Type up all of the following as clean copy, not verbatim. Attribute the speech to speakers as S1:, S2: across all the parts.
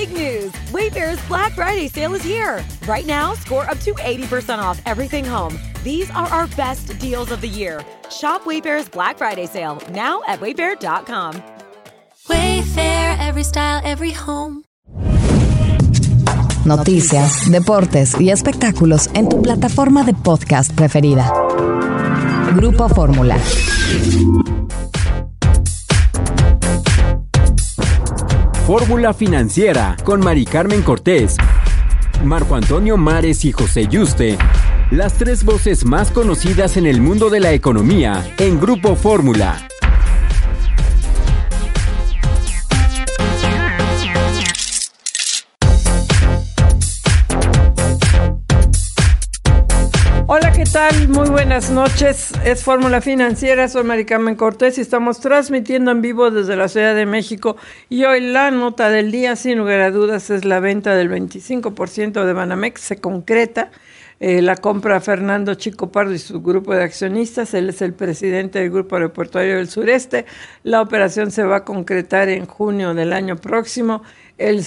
S1: big news! Wayfair's Black Friday sale is here. Right now, score up to 80% off everything home. These are our best deals of the year. Shop Wayfair's Black Friday sale now at wayfair.com.
S2: Wayfair, every style, every home.
S3: Noticias, deportes y espectáculos en tu plataforma de podcast preferida. Grupo Fórmula.
S4: Fórmula Financiera con Mari Carmen Cortés, Marco Antonio Mares y José Yuste. Las tres voces más conocidas en el mundo de la economía en Grupo Fórmula.
S5: Hola, ¿qué tal? Muy buenas noches. Es Fórmula Financiera, soy Mari Carmen Cortés y estamos transmitiendo en vivo desde la Ciudad de México. Y hoy la nota del día, sin lugar a dudas, es la venta del 25% de Banamex. Se concreta la compra a Fernando Chico Pardo y su grupo de accionistas. Él es el presidente del Grupo Aeroportuario del Sureste. La operación se va a concretar en junio del año próximo. El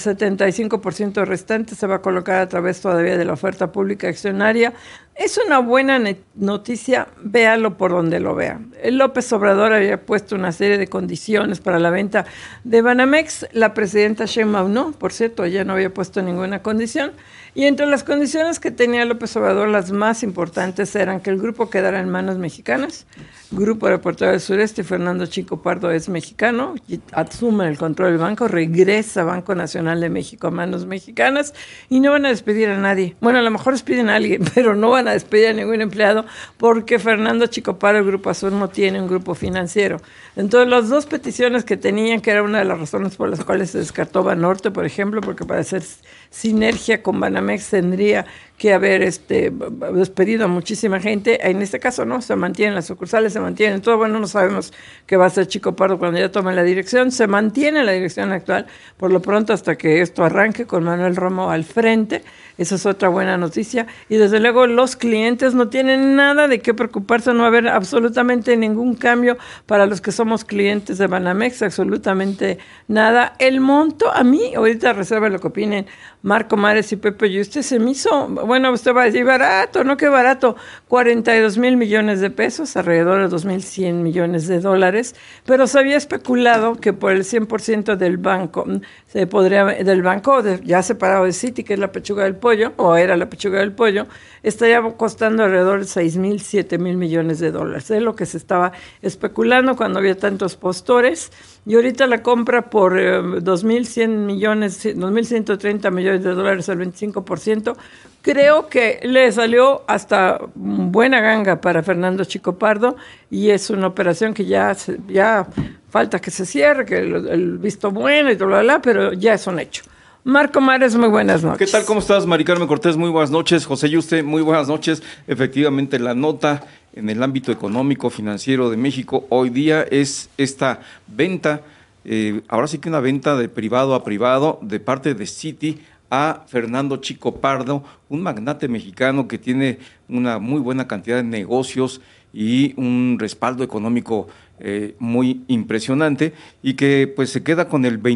S5: 75% restante se va a colocar a través todavía de la oferta pública accionaria. Es una buena noticia, véalo por donde lo vea. El López Obrador había puesto una serie de condiciones para la venta de Banamex. La presidenta Sheinbaum no, por cierto, ella no había puesto ninguna condición. Y entre las condiciones que tenía López Obrador, las más importantes eran que el grupo quedara en manos mexicanas. Grupo Aeroportuario del Sureste, Fernando Chico Pardo es mexicano, y asume el control del banco, regresa Banco Nacional de México a manos mexicanas y no van a despedir a nadie. Bueno, a lo mejor despiden a alguien, pero no van a despedir a ningún empleado porque Fernando Chico Pardo, el Grupo Azul, no tiene un grupo financiero. Entonces, las dos peticiones que tenían, que era una de las razones por las cuales se descartó Banorte, por ejemplo, porque para hacer sinergia con Banamex tendría que haber despedido a muchísima gente. En este caso no, se mantienen las sucursales, se mantienen todo. Bueno, no sabemos qué va a hacer Chico Pardo cuando ya tome la dirección. Se mantiene la dirección actual, por lo pronto, hasta que esto arranque con Manuel Romo al frente. Esa es otra buena noticia. Y desde luego los clientes no tienen nada de qué preocuparse, no va a haber absolutamente ningún cambio para los que somos clientes de Banamex, absolutamente nada. El monto, a mí, ahorita reserva lo que opinen Marco Mares y Pepe Yuste, se me hizo, bueno, usted va a decir barato, no, qué barato, 42,000 millones de pesos, alrededor de 2,100 millones de dólares, pero se había especulado que por el 100% del banco, ya separado de Citi, que es la pechuga del pollo, o era la pechuga del pollo, estaría costando alrededor de 6,000, 7,000 millones de dólares. Es lo que se estaba especulando cuando había tantos postores. Y ahorita la compra por 2,100 millones, 2,130 millones de dólares al 25%, creo que le salió hasta buena ganga para Fernando Chico Pardo y es una operación que ya falta que se cierre, que el visto bueno y bla, bla, pero ya es un hecho. Marco Mares, muy buenas noches.
S6: ¿Qué tal? ¿Cómo estás, Mari Carmen Cortés? Muy buenas noches. José Yuste, muy buenas noches. Efectivamente, la nota en el ámbito económico, financiero de México hoy día es esta venta, ahora sí que una venta de privado a privado de parte de Citi a Fernando Chico Pardo, un magnate mexicano que tiene una muy buena cantidad de negocios y un respaldo económico muy impresionante y que pues se queda con el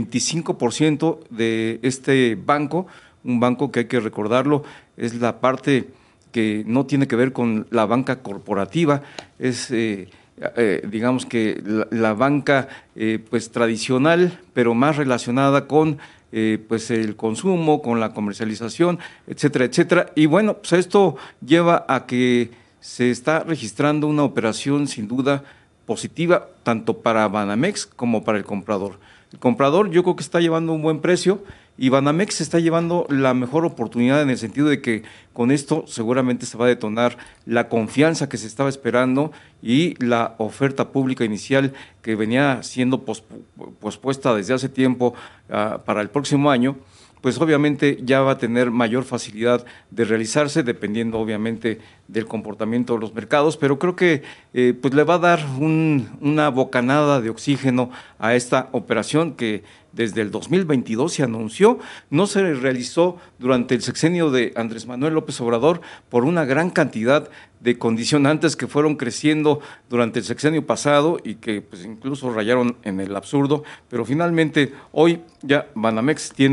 S6: 25% de este banco, un banco que hay que recordarlo, es la parte que no tiene que ver con la banca corporativa, es digamos que la banca pues tradicional, pero más relacionada con pues el consumo, con la comercialización, etcétera, etcétera. Y bueno, pues esto lleva a que se está registrando una operación sin duda positiva, tanto para Banamex como para el comprador. El comprador yo creo que está llevando un buen precio y Banamex está llevando la mejor oportunidad en el sentido de que con esto seguramente se va a detonar la confianza que se estaba esperando y la oferta pública inicial que venía siendo pospuesta desde hace tiempo para el próximo año, pues obviamente ya va a tener mayor facilidad de realizarse, dependiendo obviamente del comportamiento de los mercados, pero creo que pues le va a dar una bocanada de oxígeno a esta operación que desde el 2022 se anunció, no se realizó durante el sexenio de Andrés Manuel López Obrador por una gran cantidad de condicionantes que fueron creciendo durante el sexenio pasado y que pues incluso rayaron en el absurdo, pero finalmente hoy ya Banamex tiene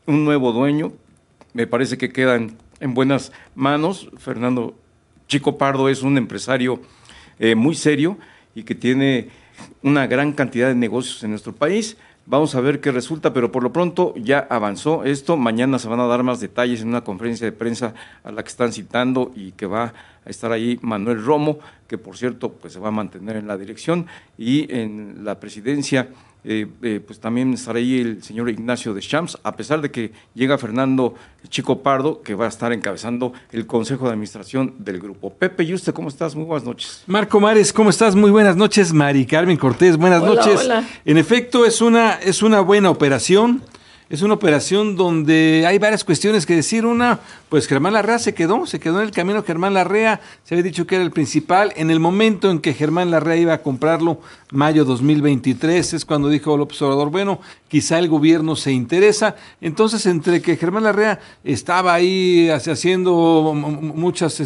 S6: un nuevo dueño, me parece que quedan en buenas manos. Fernando Chico Pardo es un empresario muy serio y que tiene una gran cantidad de negocios en nuestro país. Vamos a ver qué resulta, pero por lo pronto ya avanzó esto. Mañana se van a dar más detalles en una conferencia de prensa a la que están citando y que va a estar ahí Manuel Romo, que por cierto pues se va a mantener en la dirección, y en la presidencia pues también estará ahí el señor Ignacio Deschamps, a pesar de que llega Fernando Chico Pardo, que va a estar encabezando el Consejo de Administración del grupo. Pepe Yuste, ¿cómo estás? Muy buenas noches.
S7: Marco Mares, ¿cómo estás? Muy buenas noches. Mari Carmen Cortés, buenas noches.
S5: Hola.
S7: En efecto, es una buena operación. Es una operación donde hay varias cuestiones que decir. Una, pues Germán Larrea se quedó en el camino. Germán Larrea se había dicho que era el principal. En el momento en que Germán Larrea iba a comprarlo, mayo 2023, es cuando dijo López Obrador, bueno, quizá el gobierno se interesa. Entonces, entre que Germán Larrea estaba ahí haciendo muchas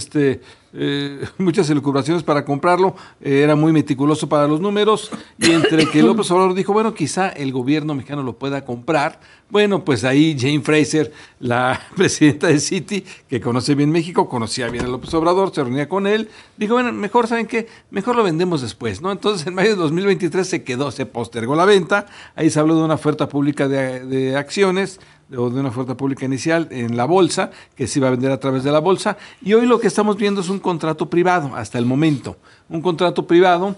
S7: elucubraciones para comprarlo, era muy meticuloso para los números, y entre que López Obrador dijo, bueno, quizá el gobierno mexicano lo pueda comprar, bueno, pues ahí Jane Fraser, la presidenta de Citi, que conoce bien México, conocía bien a López Obrador, se reunía con él, dijo, bueno, mejor, ¿saben qué? Mejor lo vendemos después, ¿no? Entonces, en mayo de 2023 se postergó la venta, ahí se habló de una oferta pública de acciones, o de una oferta pública inicial en la bolsa, que se iba a vender a través de la bolsa, y hoy lo que estamos viendo es un contrato privado, hasta el momento, un contrato privado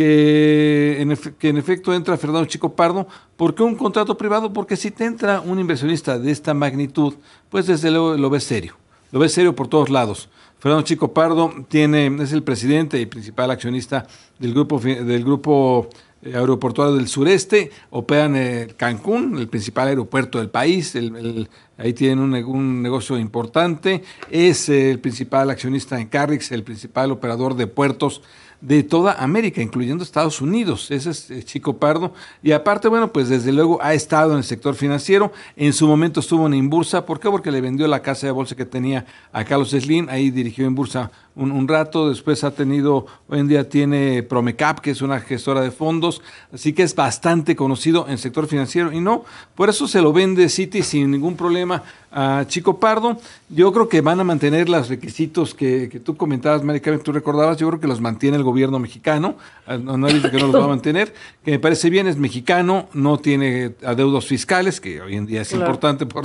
S7: que en efecto entra Fernando Chico Pardo. ¿Por qué un contrato privado? Porque si te entra un inversionista de esta magnitud, pues desde luego lo ves serio por todos lados. Fernando Chico Pardo es el presidente y principal accionista del grupo aeroportuario del sureste, operan en Cancún, el principal aeropuerto del país, ahí tienen un negocio importante, es el principal accionista en Carrix, el principal operador de puertos de toda América, incluyendo Estados Unidos. Ese es Chico Pardo. Y aparte, bueno, pues desde luego ha estado en el sector financiero. En su momento estuvo en Inbursa. ¿Por qué? Porque le vendió la casa de bolsa que tenía a Carlos Slim. Ahí dirigió Inbursa un rato. Después hoy en día tiene Promecap, que es una gestora de fondos. Así que es bastante conocido en el sector financiero. Y no, por eso se lo vende Citi sin ningún problema a Chico Pardo. Yo creo que van a mantener los requisitos que tú comentabas, Mari Carmen, tú recordabas. Yo creo que los mantiene el gobierno mexicano, no dice que no los va a mantener, que me parece bien, es mexicano, no tiene adeudos fiscales, que hoy en día es importante por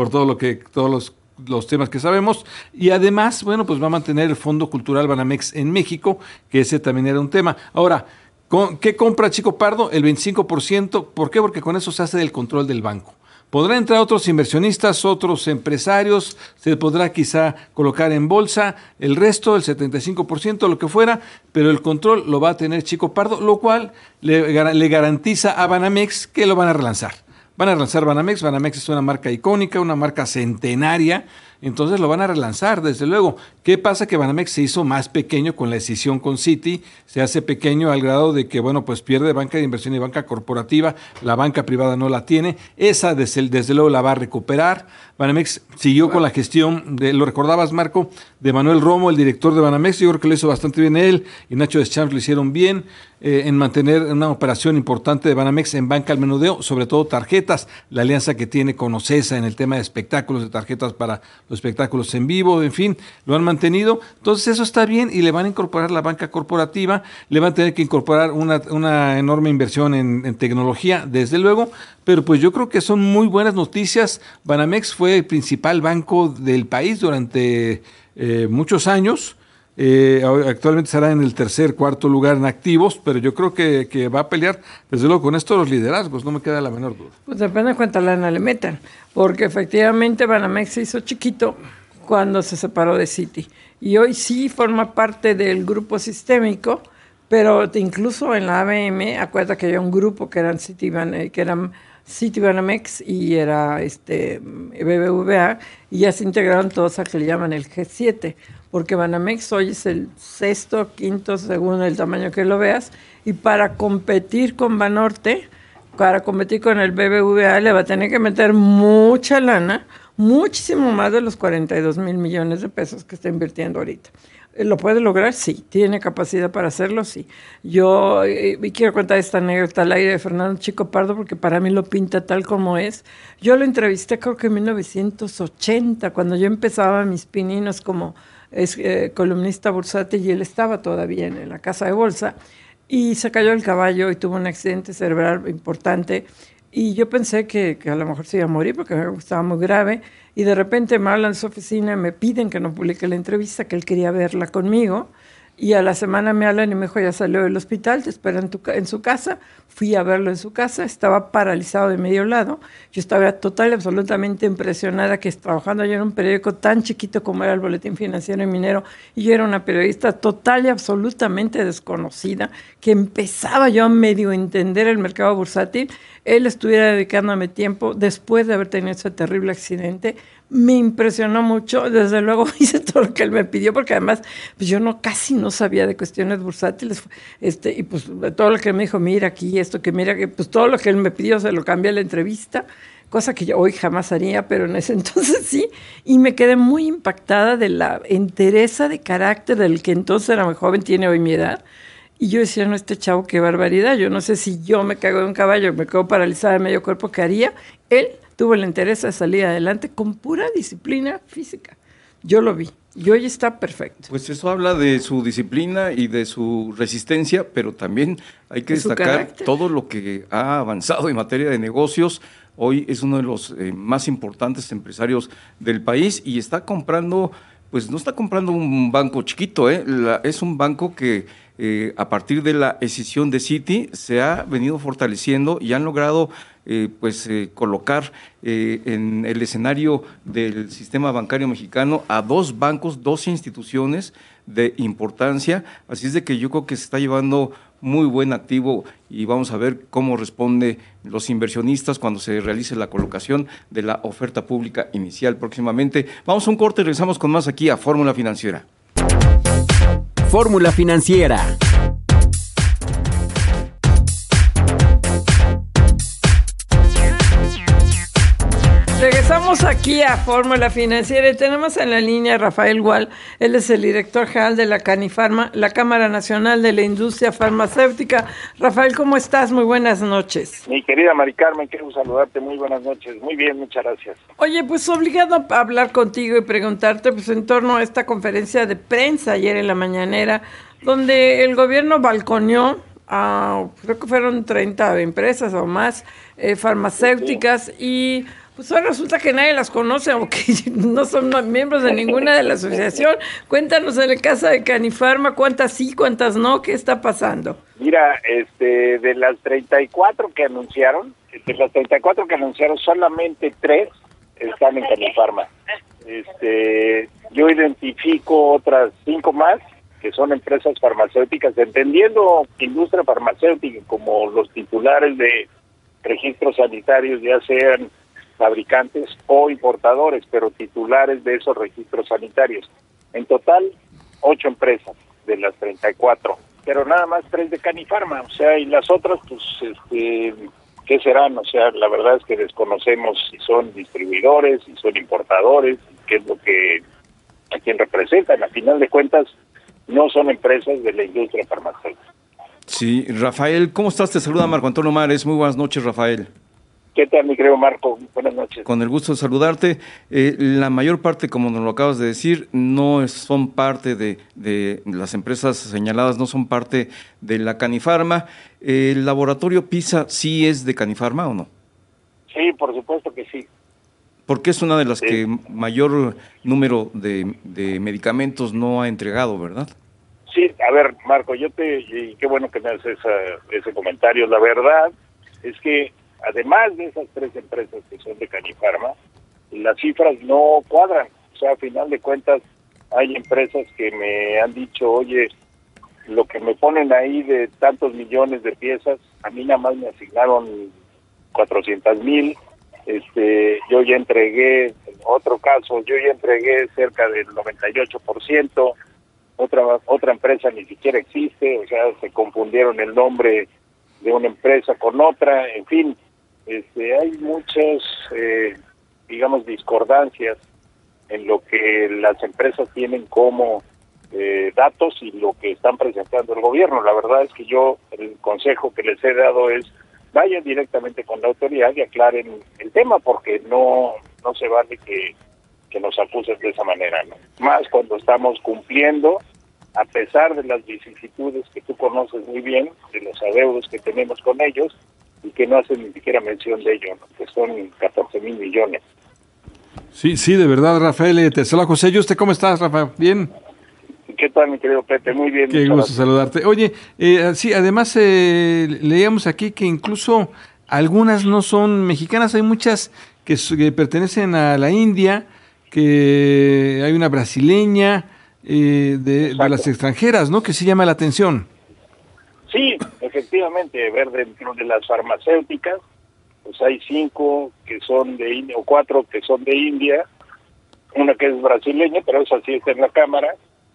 S7: todos los temas que sabemos, y además, bueno, pues va a mantener el Fondo Cultural Banamex en México, que ese también era un tema. Ahora, ¿qué compra Chico Pardo? El 25%, ¿por qué? Porque con eso se hace del control del banco. Podrán entrar otros inversionistas, otros empresarios, se podrá quizá colocar en bolsa, el resto, el 75%, lo que fuera, pero el control lo va a tener Chico Pardo, lo cual le garantiza a Banamex que lo van a relanzar. Van a relanzar Banamex. Banamex es una marca icónica, una marca centenaria, entonces lo van a relanzar, desde luego. ¿Qué pasa? Que Banamex se hizo más pequeño con la decisión con Citi, se hace pequeño al grado de que, bueno, pues pierde banca de inversión y banca corporativa, la banca privada no la tiene, esa desde luego la va a recuperar. Banamex siguió con la gestión, lo recordabas, Marco, de Manuel Romo, el director de Banamex. Yo creo que lo hizo bastante bien él, y Nacho Deschamps lo hicieron bien, en mantener una operación importante de Banamex en banca al menudeo, sobre todo tarjetas, la alianza que tiene con Ocesa en el tema de espectáculos, de tarjetas para los espectáculos en vivo, en fin, lo han mantenido. Entonces eso está bien, y le van a incorporar la banca corporativa, le van a tener que incorporar una enorme inversión en tecnología, desde luego, pero pues yo creo que son muy buenas noticias. Banamex fue el principal banco del país durante muchos años. Actualmente estará en el cuarto lugar en activos, pero yo creo que va a pelear, desde luego, con esto los liderazgos, no me queda la menor duda.
S5: Pues depende de cuánta lana le metan, porque efectivamente Banamex se hizo chiquito cuando se separó de Citi, y hoy sí forma parte del grupo sistémico, pero incluso en la ABM, acuérdate que había un grupo que eran Citibanamex y era BBVA, y ya se integraron todos a que le llaman el G7, porque Banamex hoy es el sexto, quinto, según el tamaño que lo veas, y para competir con Banorte, para competir con el BBVA, le va a tener que meter mucha lana, muchísimo más de los 42,000 millones de pesos que está invirtiendo ahorita. ¿Lo puede lograr? Sí. ¿Tiene capacidad para hacerlo? Sí. Yo quiero contar esta anécdota al aire de Fernando Chico Pardo porque para mí lo pinta tal como es. Yo lo entrevisté creo que en 1980, cuando yo empezaba mis pininos como columnista bursátil y él estaba todavía en la casa de bolsa y se cayó el caballo y tuvo un accidente cerebral importante. Y yo pensé que a lo mejor se iba a morir porque estaba muy grave. Y de repente me hablan de su oficina y me piden que no publique la entrevista, que él quería verla conmigo. Y a la semana me hablan y me dijo, ya salió del hospital, te espera en su casa. Fui a verlo en su casa, estaba paralizado de medio lado. Yo estaba total y absolutamente impresionada que trabajando yo en un periódico tan chiquito como era el Boletín Financiero y Minero, y yo era una periodista total y absolutamente desconocida, que empezaba yo a medio entender el mercado bursátil. Él estuviera dedicándome tiempo después de haber tenido ese terrible accidente. Me impresionó mucho, desde luego hice todo lo que él me pidió, porque además pues yo casi no sabía de cuestiones bursátiles, y pues todo lo que me dijo, mira aquí esto, que mira que pues todo lo que él me pidió se lo cambié a la entrevista, cosa que yo hoy jamás haría, pero en ese entonces sí, y me quedé muy impactada de la entereza de carácter del que entonces era muy joven, tiene hoy mi edad. Y yo decía, no, este chavo, qué barbaridad. Yo no sé si yo me caigo de un caballo, me quedo paralizada de medio cuerpo, ¿qué haría? Él tuvo el interés de salir adelante con pura disciplina física. Yo lo vi. Y hoy está perfecto.
S6: Pues eso habla de su disciplina y de su resistencia, pero también hay que destacar todo lo que ha avanzado en materia de negocios. Hoy es uno de los más importantes empresarios del país y está comprando, pues no está comprando un banco chiquito, es un banco que a partir de la escisión de Citi se ha venido fortaleciendo y han logrado colocar en el escenario del sistema bancario mexicano a dos bancos, dos instituciones de importancia, así es de que yo creo que se está llevando muy buen activo y vamos a ver cómo responde los inversionistas cuando se realice la colocación de la oferta pública inicial próximamente. Vamos a un corte y regresamos con más aquí a Fórmula Financiera.
S4: Fórmula Financiera.
S5: Regresamos aquí a Fórmula Financiera y tenemos en la línea a Rafael Gual. Él es el director general de la Canifarma, la Cámara Nacional de la Industria Farmacéutica. Rafael, ¿cómo estás? Muy buenas noches.
S8: Mi querida Mari Carmen, quiero saludarte. Muy buenas noches. Muy bien, muchas gracias.
S5: Oye, pues obligado a hablar contigo y preguntarte pues en torno a esta conferencia de prensa ayer en la mañanera, donde el gobierno balconeó a, creo que fueron 30 empresas o más farmacéuticas y pues ahora resulta que nadie las conoce o que no son miembros de ninguna de la asociación. Cuéntanos en el caso de Canifarma, ¿cuántas sí, cuántas no? ¿Qué está pasando?
S8: Mira, de las 34 que anunciaron, solamente 3 están en Canifarma. Yo identifico otras 5 más que son empresas farmacéuticas, entendiendo industria farmacéutica como los titulares de registros sanitarios, ya sean fabricantes o importadores, pero titulares de esos registros sanitarios. En total, 8 empresas de las 34, pero nada más 3 de Canifarma, o sea, y las otras, pues, ¿qué serán? O sea, la verdad es que desconocemos si son distribuidores, si son importadores, qué es lo que a quien representan. A final de cuentas, no son empresas de la industria farmacéutica.
S6: Sí, Rafael, ¿cómo estás? Te saluda Marco Antonio Mares. Muy buenas noches, Rafael.
S8: ¿Qué tal, mi querido Marco? Buenas noches.
S6: Con el gusto de saludarte. La mayor parte, como nos lo acabas de decir, no son parte de las empresas señaladas, no son parte de la Canifarma. ¿El laboratorio PISA sí es de Canifarma o no?
S8: Sí, por supuesto que sí.
S6: Porque es una de las que mayor número de medicamentos no ha entregado, ¿verdad?
S8: Sí, a ver, Marco, y qué bueno que me haces ese comentario. La verdad es que además de esas 3 empresas que son de Canifarma, las cifras no cuadran. O sea, a final de cuentas, hay empresas que me han dicho, oye, lo que me ponen ahí de tantos millones de piezas, a mí nada más me asignaron 400,000. Yo ya entregué, en otro caso, cerca del 98%. Otra empresa ni siquiera existe, o sea, se confundieron el nombre de una empresa con otra, en fin. Hay muchos digamos, discordancias en lo que las empresas tienen como datos y lo que están presentando el gobierno. La verdad es que yo, el consejo que les he dado es vayan directamente con la autoridad y aclaren el tema, porque no se vale que nos acusen de esa manera, ¿no? Más cuando estamos cumpliendo, a pesar de las vicisitudes que tú conoces muy bien, de los adeudos que tenemos con ellos, y que no hacen ni siquiera mención de ello, ¿no? Que son 14,000 millones.
S7: Sí, de verdad, Rafael. Te saluda José Yuste. ¿Cómo estás, Rafa? ¿Bien?
S8: ¿Qué tal, mi querido Pepe? Muy bien.
S7: Qué gusto saludarte. Oye, sí, además leíamos aquí que incluso algunas no son mexicanas, hay muchas que pertenecen a la India, que hay una brasileña, de las extranjeras, ¿no? Que sí llama la atención.
S8: Sí, efectivamente, ver dentro de las farmacéuticas, pues hay 5 que son de India, o 4 que son de India, una que es brasileña, pero esa sí está en la Cámara,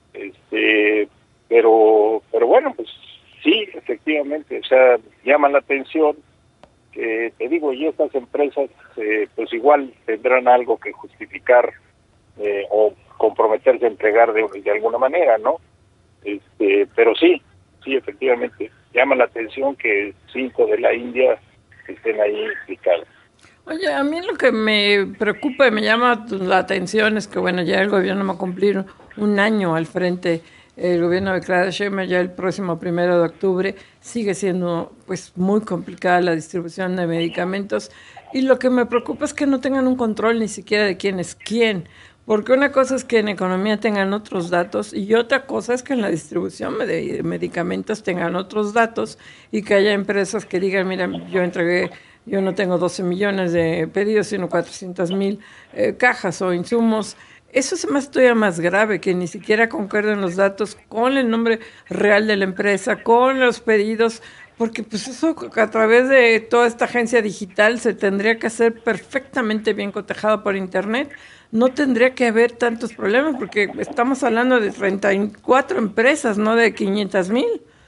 S8: pero bueno, pues sí, efectivamente, o sea, llama la atención que, te digo, y estas empresas pues igual tendrán algo que justificar o comprometerse a entregar de alguna manera, ¿no? Pero sí, efectivamente, llama la atención que 5 de la India estén ahí implicados.
S5: Oye, a mí lo que me preocupa y me llama la atención es que, bueno, ya el gobierno va a cumplir un año al frente. El gobierno de Claudia Sheinbaum ya el próximo 1 de octubre. Sigue siendo pues muy complicada la distribución de medicamentos, y lo que me preocupa es que no tengan un control ni siquiera de quién es quién, porque una cosa es que en economía tengan otros datos y otra cosa es que en la distribución de medicamentos tengan otros datos, y que haya empresas que digan, mira, yo no tengo 12 millones de pedidos, sino 400,000 cajas o insumos. Eso se me hace todavía más grave, que ni siquiera concuerden los datos con el nombre real de la empresa, con los pedidos, porque pues eso a través de toda esta agencia digital se tendría que hacer perfectamente bien cotejado por internet. No tendría que haber tantos problemas, porque estamos hablando de 34 empresas, no de 500,000.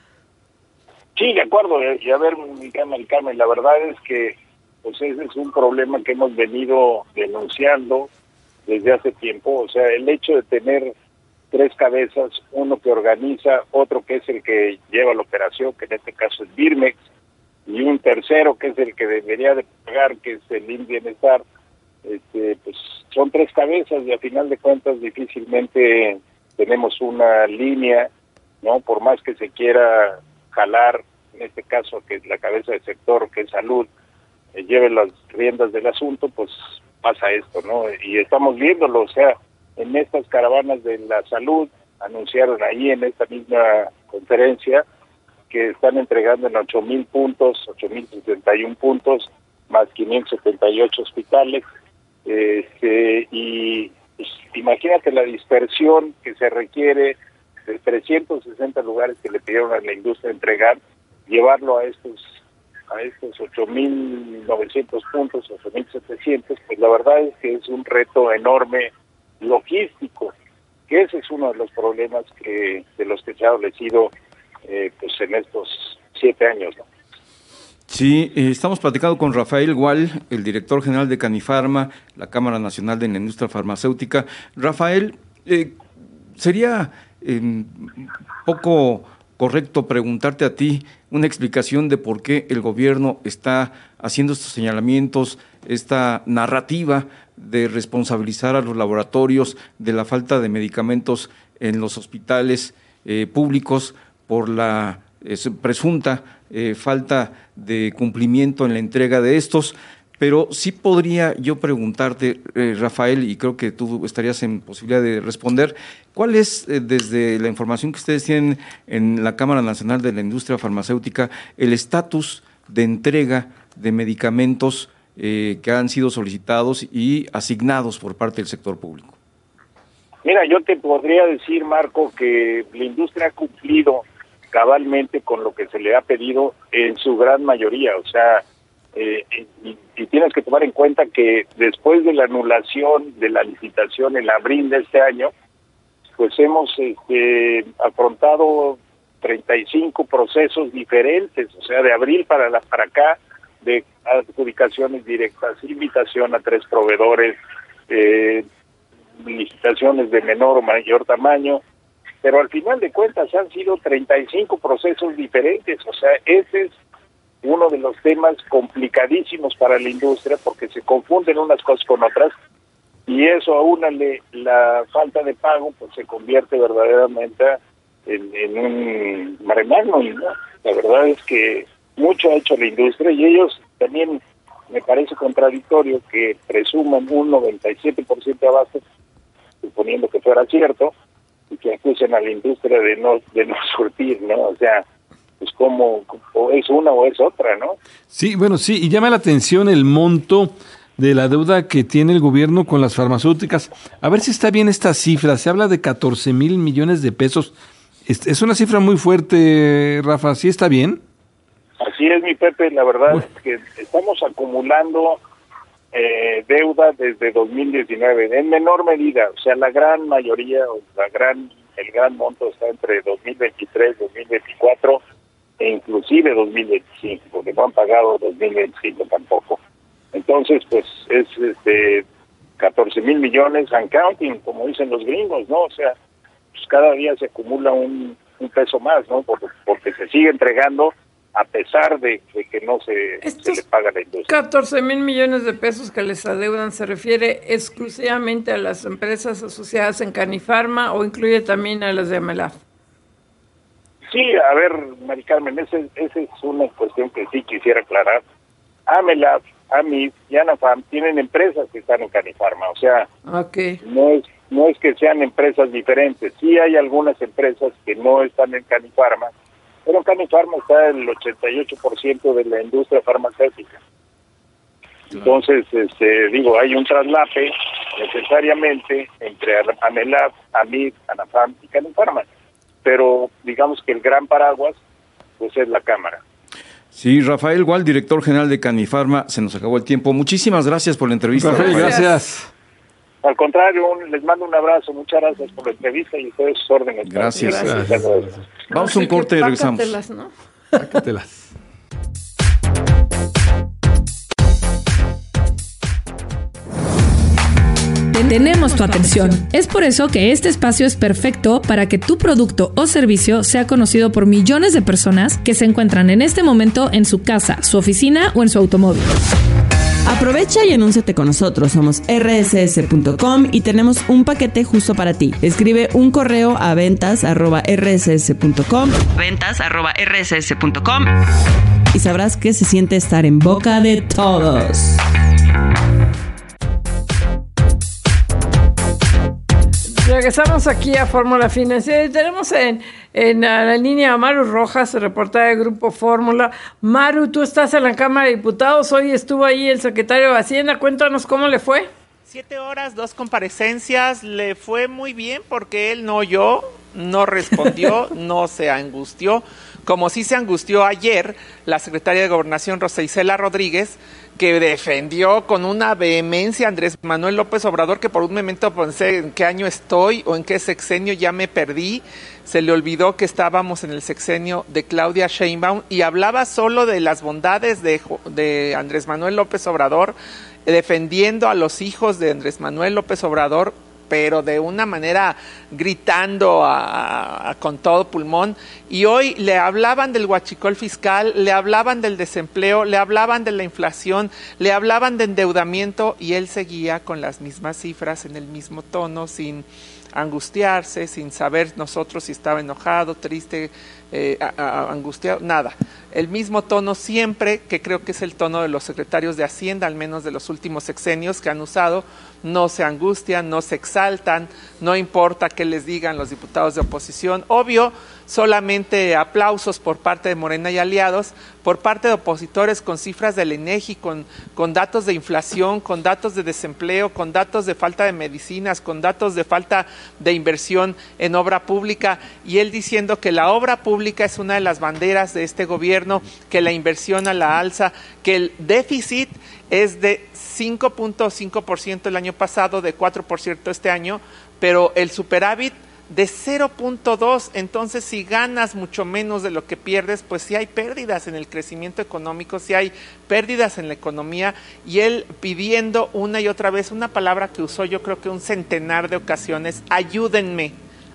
S8: Sí, de acuerdo. Y a ver, mi Carmen, la verdad es que pues ese es un problema que hemos venido denunciando desde hace tiempo. O sea, el hecho de tener 3 cabezas, uno que organiza, otro que es el que lleva la operación, que en este caso es Birmex, y un tercero que es el que debería de pagar, que es el Bienestar, pues son 3 cabezas, y a final de cuentas difícilmente tenemos una línea, ¿no? Por más que se quiera jalar, en este caso que la cabeza del sector, que es salud, lleve las riendas del asunto, pues pasa esto, ¿no? Y estamos viéndolo, o sea, en estas caravanas de la salud, anunciaron ahí en esta misma conferencia que están entregando en 8,000 puntos, 8,061 puntos, más 578 hospitales, y pues, imagínate la dispersión que se requiere de 360 lugares que le pidieron a la industria entregar, llevarlo a estos 8,900 puntos, 8,700, pues la verdad es que es un reto enorme logístico, que ese es uno de los problemas de los que se ha adolecido pues en estos 7 años, ¿no?
S6: Sí, estamos platicando con Rafael Gual, el director general de Canifarma, la Cámara Nacional de la Industria Farmacéutica. Rafael, sería poco correcto preguntarte a ti una explicación de por qué el gobierno está haciendo estos señalamientos, esta narrativa de responsabilizar a los laboratorios de la falta de medicamentos en los hospitales públicos por la presunta falta de cumplimiento en la entrega de estos. Pero sí podría yo preguntarte, Rafael, y creo que tú estarías en posibilidad de responder, ¿cuál es, desde la información que ustedes tienen en la Cámara Nacional de la Industria Farmacéutica, el estatus de entrega de medicamentos que han sido solicitados y asignados por parte del sector público?
S8: Mira, yo te podría decir, Marco, que la industria ha cumplido cabalmente con lo que se le ha pedido en su gran mayoría, o sea, y tienes que tomar en cuenta que después de la anulación de la licitación en abril de este año, pues hemos afrontado 35 procesos diferentes, o sea, de abril para acá, de adjudicaciones directas, invitación a 3 proveedores, licitaciones de menor o mayor tamaño, pero al final de cuentas han sido 35 procesos diferentes. O sea, ese es uno de los temas complicadísimos para la industria, porque se confunden unas cosas con otras, y eso aúnale la falta de pago, pues se convierte verdaderamente en un mare magnum, ¿no? La verdad es que mucho ha hecho la industria, y ellos también me parece contradictorio que presuman un 97% de abasto, suponiendo que fuera cierto, y que acusen a la industria de no surtir, ¿no? O sea, pues como o es una o es otra, ¿no?
S7: Sí, bueno, sí, y llama la atención el monto de la deuda que tiene el gobierno con las farmacéuticas. A ver si está bien esta cifra. Se habla de 14,000 millones de pesos. Es una cifra muy fuerte, Rafa. ¿Sí está bien?
S8: Así es, mi Pepe. La verdad es que estamos acumulando deuda desde 2019, en menor medida. O sea, la gran mayoría, el gran monto está entre 2023, 2024 e inclusive 2025, porque no han pagado 2025 tampoco. Entonces, pues es 14,000 millones and counting, como dicen los gringos, ¿no? O sea, pues cada día se acumula un peso más, ¿no? Porque se sigue entregando a pesar de que no se le paga la industria.
S5: 14,000 millones de pesos que les adeudan, ¿se refiere exclusivamente a las empresas asociadas en Canifarma o incluye también a las de Amelaf?
S8: Sí, a ver, Mari Carmen, esa es una cuestión que sí quisiera aclarar. Amelaf, AMIF y ANAFAM tienen empresas que están en Canifarma, o sea, no es que sean empresas diferentes. Sí hay algunas empresas que no están en Canifarma, pero en Canifarma está el 88% de la industria farmacéutica. Entonces, hay un traslape necesariamente entre Amelaf, AMIF, ANAFAM y Canifarma, pero digamos que el gran paraguas pues es la Cámara.
S6: Sí, Rafael Gual, director general de Canifarma, se nos acabó el tiempo. Muchísimas gracias por la entrevista.
S7: Rafael, gracias.
S8: Al contrario, les mando un abrazo, muchas gracias por la entrevista y ustedes sus órdenes.
S6: Gracias. Vamos a un corte y regresamos.
S5: Pácatelas, ¿no?
S7: Pácatelas.
S9: Tenemos tu atención. Es por eso que este espacio es perfecto para que tu producto o servicio sea conocido por millones de personas que se encuentran en este momento en su casa, su oficina o en su automóvil.
S10: Aprovecha y anúnciate con nosotros. Somos rss.com y tenemos un paquete justo para ti. Escribe un correo a ventas@rss.com y sabrás qué se siente estar en boca de todos.
S5: Regresamos aquí a Fórmula Financiera y tenemos en la línea a Maru Rojas, reportera de Grupo Fórmula. Maru, tú estás en la Cámara de Diputados, hoy estuvo ahí el secretario de Hacienda, cuéntanos cómo le fue.
S11: 7 horas, 2 comparecencias, le fue muy bien porque él no oyó, no respondió, no se angustió, como sí se angustió ayer la secretaria de Gobernación Rosa Isela Rodríguez, que defendió con una vehemencia a Andrés Manuel López Obrador, que por un momento pensé en qué año estoy o en qué sexenio, ya me perdí, se le olvidó que estábamos en el sexenio de Claudia Sheinbaum y hablaba solo de las bondades de Andrés Manuel López Obrador, defendiendo a los hijos de Andrés Manuel López Obrador, pero de una manera gritando con todo pulmón. Y hoy le hablaban del huachicol fiscal, le hablaban del desempleo, le hablaban de la inflación, le hablaban de endeudamiento y él seguía con las mismas cifras en el mismo tono, sin angustiarse, sin saber nosotros si estaba enojado, triste, angustiado, nada. El mismo tono siempre, que creo que es el tono de los secretarios de Hacienda, al menos de los últimos sexenios que han usado, no se angustian, no se exaltan, no importa qué les digan los diputados de oposición. Obvio, solamente aplausos por parte de Morena y aliados, por parte de opositores con cifras del INEGI, con datos de inflación, con datos de desempleo, con datos de falta de medicinas, con datos de falta de inversión en obra pública, y él diciendo que la obra pública es una de las banderas de este gobierno, que la inversión a la alza, que el déficit es de 5.5% el año pasado, de 4% este año, pero el superávit de 0.2, entonces si ganas mucho menos de lo que pierdes, pues sí hay pérdidas en el crecimiento económico, sí hay pérdidas en la economía, y él pidiendo una y otra vez una palabra que usó yo creo que un centenar de ocasiones: ayúdenme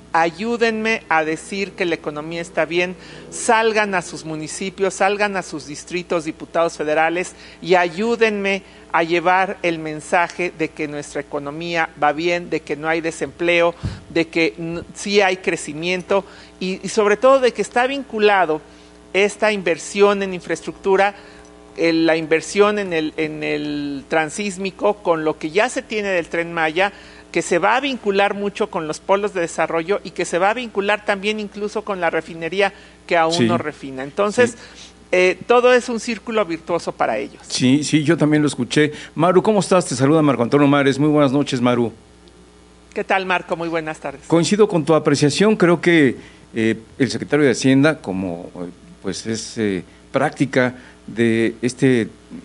S11: a decir que la economía está bien, salgan a sus municipios, salgan a sus distritos, diputados federales, y ayúdenme a llevar el mensaje de que nuestra economía va bien, de que no hay desempleo, de que sí hay crecimiento y sobre todo de que está vinculado esta inversión en infraestructura, la inversión en el transísmico con lo que ya se tiene del Tren Maya, que se va a vincular mucho con los polos de desarrollo y que se va a vincular también incluso con la refinería que aún no refina. Entonces, todo es un círculo virtuoso para ellos.
S6: Sí, yo también lo escuché. Maru, ¿cómo estás? Te saluda Marco Antonio Mares. Muy buenas noches, Maru.
S11: ¿Qué tal, Marco? Muy buenas tardes.
S6: Coincido con tu apreciación. Creo que el secretario de Hacienda, como pues es práctica de este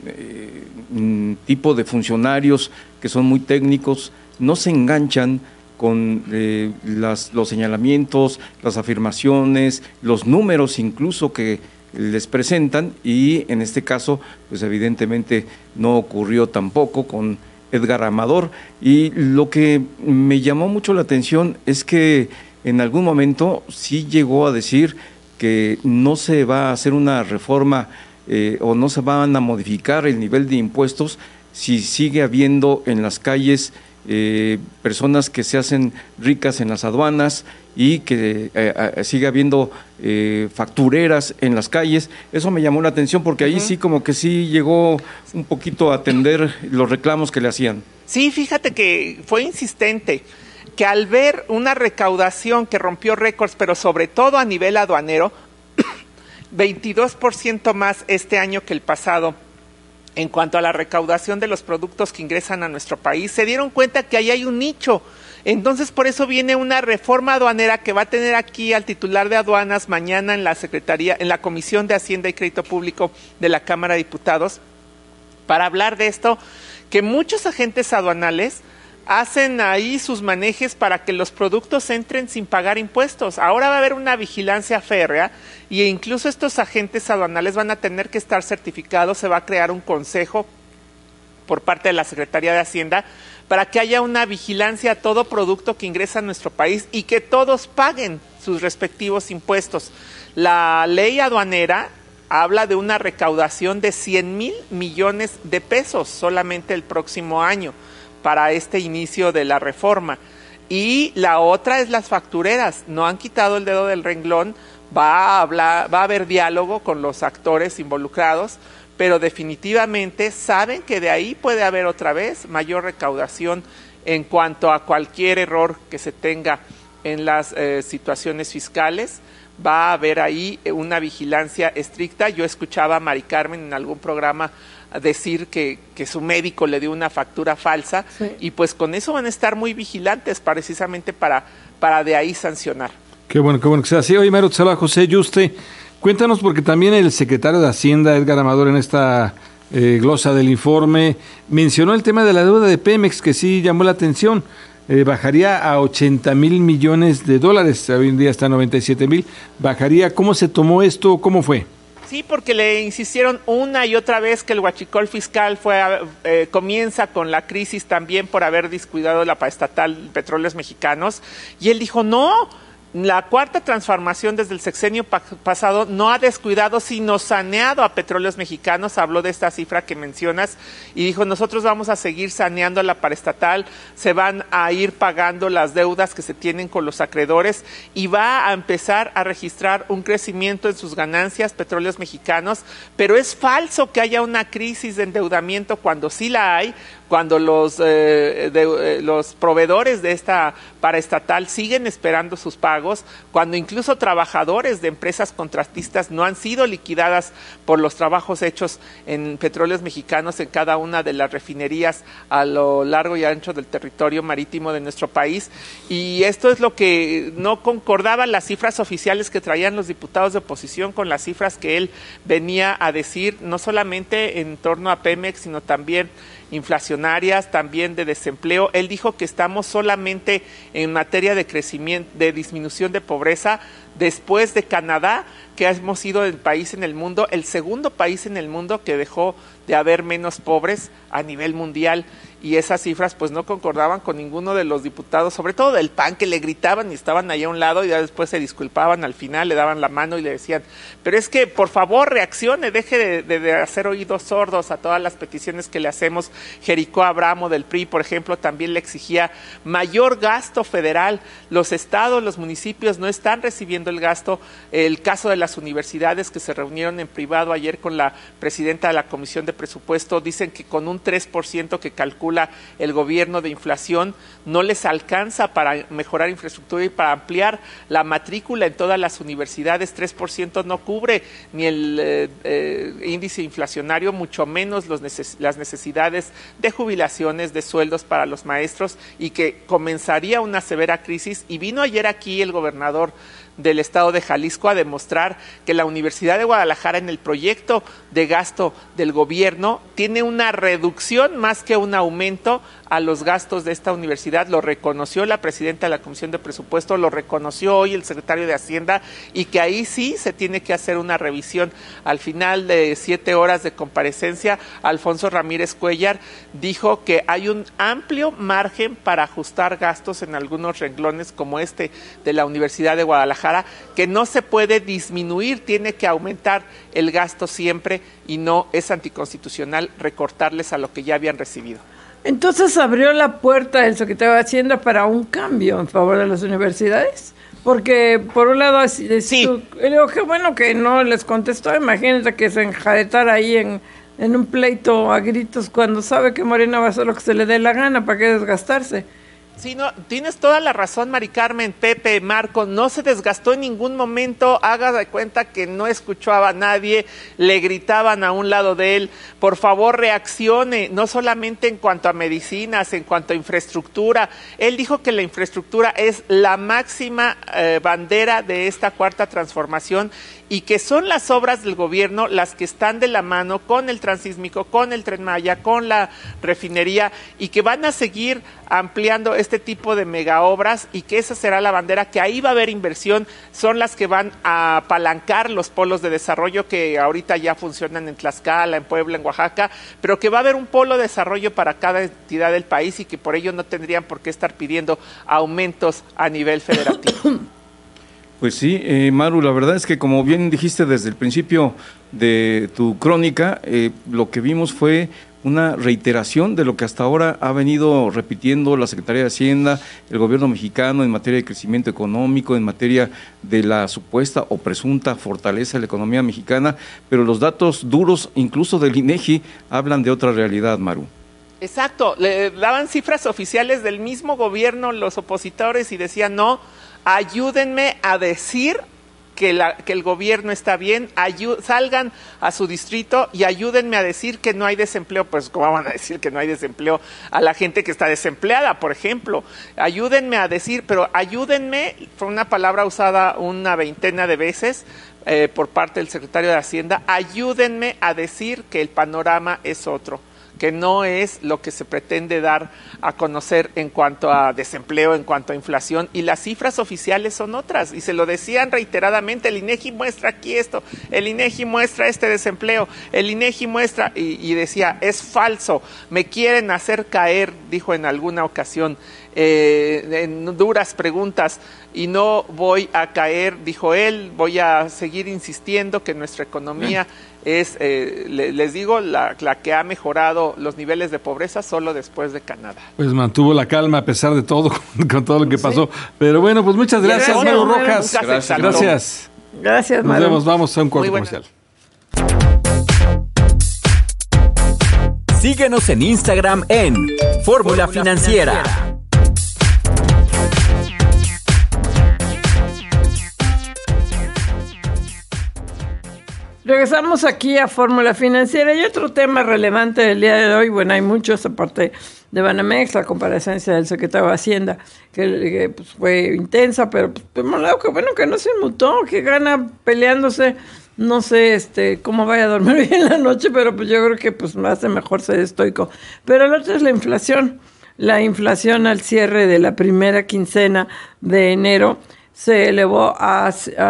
S6: tipo de funcionarios que son muy técnicos, no se enganchan con los señalamientos, las afirmaciones, los números incluso que les presentan, y en este caso, pues evidentemente no ocurrió tampoco con Edgar Amador. Y lo que me llamó mucho la atención es que en algún momento sí llegó a decir que no se va a hacer una reforma o no se van a modificar el nivel de impuestos si sigue habiendo en las calles personas que se hacen ricas en las aduanas y que sigue habiendo factureras en las calles. Eso me llamó la atención porque ahí sí como que sí llegó un poquito a atender los reclamos que le hacían.
S11: Sí, fíjate que fue insistente, que al ver una recaudación que rompió récords, pero sobre todo a nivel aduanero, 22% más este año que el pasado, en cuanto a la recaudación de los productos que ingresan a nuestro país, se dieron cuenta que ahí hay un nicho. Entonces, por eso viene una reforma aduanera que va a tener aquí al titular de aduanas mañana en la Secretaría, en la Comisión de Hacienda y Crédito Público de la Cámara de Diputados, para hablar de esto, que muchos agentes aduanales hacen ahí sus manejes para que los productos entren sin pagar impuestos. Ahora va a haber una vigilancia férrea e incluso estos agentes aduanales van a tener que estar certificados. Se va a crear un consejo por parte de la Secretaría de Hacienda para que haya una vigilancia a todo producto que ingresa a nuestro país y que todos paguen sus respectivos impuestos. La ley aduanera habla de una recaudación de 100,000 millones de pesos solamente el próximo año para este inicio de la reforma. Y la otra es las factureras. No han quitado el dedo del renglón. Va a haber diálogo con los actores involucrados, pero definitivamente saben que de ahí puede haber otra vez mayor recaudación en cuanto a cualquier error que se tenga en las situaciones fiscales. Va a haber ahí una vigilancia estricta. Yo escuchaba a Mari Carmen en algún programa decir que su médico le dio una factura falsa, y pues con eso van a estar muy vigilantes precisamente para de ahí sancionar.
S7: Qué bueno que sea así. Oye, Maru, te saluda José Yuste. Cuéntanos, porque también el secretario de Hacienda, Edgar Amador, en esta glosa del informe, mencionó el tema de la deuda de Pemex, que sí llamó la atención. Bajaría a 80,000 millones de dólares, hoy en día está a 97,000. Bajaría. ¿Cómo se tomó esto? ¿Cómo fue?
S11: Sí, porque le insistieron una y otra vez que el huachicol fiscal comienza con la crisis también por haber descuidado la paraestatal Petróleos Mexicanos, y él dijo no. La cuarta transformación desde el sexenio pasado no ha descuidado, sino saneado a Petróleos Mexicanos. Habló de esta cifra que mencionas y dijo, nosotros vamos a seguir saneando la paraestatal, se van a ir pagando las deudas que se tienen con los acreedores y va a empezar a registrar un crecimiento en sus ganancias Petróleos Mexicanos, pero es falso que haya una crisis de endeudamiento cuando sí la hay, cuando los proveedores de esta paraestatal siguen esperando sus pagos, cuando incluso trabajadores de empresas contratistas no han sido liquidadas por los trabajos hechos en Petróleos Mexicanos en cada una de las refinerías a lo largo y ancho del territorio marítimo de nuestro país. Y esto es lo que no concordaba las cifras oficiales que traían los diputados de oposición con las cifras que él venía a decir, no solamente en torno a Pemex, sino también inflacionarias, también de desempleo. Él dijo que estamos solamente en materia de crecimiento, de disminución de pobreza, después de Canadá, que hemos sido el país en el mundo, el segundo país en el mundo que dejó de haber menos pobres a nivel mundial, y esas cifras pues no concordaban con ninguno de los diputados, sobre todo del PAN, que le gritaban y estaban ahí a un lado y ya después se disculpaban, al final le daban la mano y le decían, pero es que por favor reaccione, deje de hacer oídos sordos a todas las peticiones que le hacemos. Jericó Abramo del PRI, por ejemplo, también le exigía mayor gasto federal. Los estados, los municipios no están recibiendo el gasto. El caso de las universidades que se reunieron en privado ayer con la presidenta de la Comisión de Presupuesto, dicen que con un 3% que calcula el gobierno de inflación no les alcanza para mejorar infraestructura y para ampliar la matrícula en todas las universidades. 3% no cubre ni el índice inflacionario, mucho menos las necesidades de jubilaciones, de sueldos para los maestros, y que comenzaría una severa crisis. Y vino ayer aquí el gobernador del estado de Jalisco a demostrar que la Universidad de Guadalajara, en el proyecto de gasto del gobierno, tiene una reducción más que un aumento a los gastos de esta universidad. Lo reconoció la presidenta de la Comisión de Presupuesto, lo reconoció hoy el secretario de Hacienda, y que ahí sí se tiene que hacer una revisión. Al final de 7 horas de comparecencia, Alfonso Ramírez Cuellar dijo que hay un amplio margen para ajustar gastos en algunos renglones como este de la Universidad de Guadalajara, que no se puede disminuir, tiene que aumentar el gasto siempre, y no es anticonstitucional recortarles a lo que ya habían recibido.
S5: Entonces abrió la puerta el secretario de Hacienda para un cambio en favor de las universidades, porque por un lado sí. Le digo, qué bueno que no les contestó. Imagínate que se enjaretara ahí en un pleito a gritos cuando sabe que Morena va a hacer lo que se le dé la gana. ¿Para qué desgastarse?
S11: Sí, no, tienes toda la razón, Mari Carmen, Pepe, Marco, no se desgastó en ningún momento. Haga de cuenta que no escuchaba a nadie, le gritaban a un lado de él, por favor reaccione, no solamente en cuanto a medicinas, en cuanto a infraestructura. Él dijo que la infraestructura es la máxima bandera de esta cuarta transformación, y que son las obras del gobierno las que están de la mano con el Transísmico, con el Tren Maya, con la refinería, y que van a seguir ampliando este tipo de megaobras, y que esa será la bandera, que ahí va a haber inversión. Son las que van a apalancar los polos de desarrollo que ahorita ya funcionan en Tlaxcala, en Puebla, en Oaxaca, pero que va a haber un polo de desarrollo para cada entidad del país, y que por ello no tendrían por qué estar pidiendo aumentos a nivel federativo.
S6: Pues sí, Maru, la verdad es que, como bien dijiste desde el principio de tu crónica, lo que vimos fue una reiteración de lo que hasta ahora ha venido repitiendo la Secretaría de Hacienda, el gobierno mexicano, en materia de crecimiento económico, en materia de la supuesta o presunta fortaleza de la economía mexicana, pero los datos duros, incluso del INEGI, hablan de otra realidad, Maru.
S11: Exacto, le daban cifras oficiales del mismo gobierno los opositores y decían, no, ayúdenme a decir que el gobierno está bien, salgan a su distrito y ayúdenme a decir que no hay desempleo. Pues ¿cómo van a decir que no hay desempleo a la gente que está desempleada, por ejemplo? Ayúdenme a decir, pero ayúdenme fue una palabra usada una veintena de veces por parte del secretario de Hacienda. Ayúdenme a decir que el panorama es otro, que no es lo que se pretende dar a conocer en cuanto a desempleo, en cuanto a inflación, y las cifras oficiales son otras, y se lo decían reiteradamente. El INEGI muestra aquí esto, el INEGI muestra este desempleo, el INEGI muestra, y decía, es falso, me quieren hacer caer, dijo en alguna ocasión, en duras preguntas, y no voy a caer, dijo él, voy a seguir insistiendo que nuestra economía es, les digo, la que ha mejorado los niveles de pobreza solo después de Canadá.
S7: Pues mantuvo la calma a pesar de todo, con todo lo que pasó. Pero bueno, pues muchas gracias, Maru Rojas. Gracias.
S5: Gracias, Maru.
S7: Nos vemos, vamos a un corte comercial.
S4: Síguenos en Instagram en Fórmula Financiera.
S5: Regresamos aquí a Fórmula Financiera y otro tema relevante del día de hoy. Bueno, hay muchos, aparte de Banamex, la comparecencia del secretario de Hacienda, que pues, fue intensa, pero pues, que bueno, que no se inmutó, que gana peleándose No sé cómo vaya a dormir hoy en la noche, pero pues yo creo que pues me hace mejor ser estoico. Pero la otra es la inflación. La inflación al cierre de la primera quincena de enero se elevó a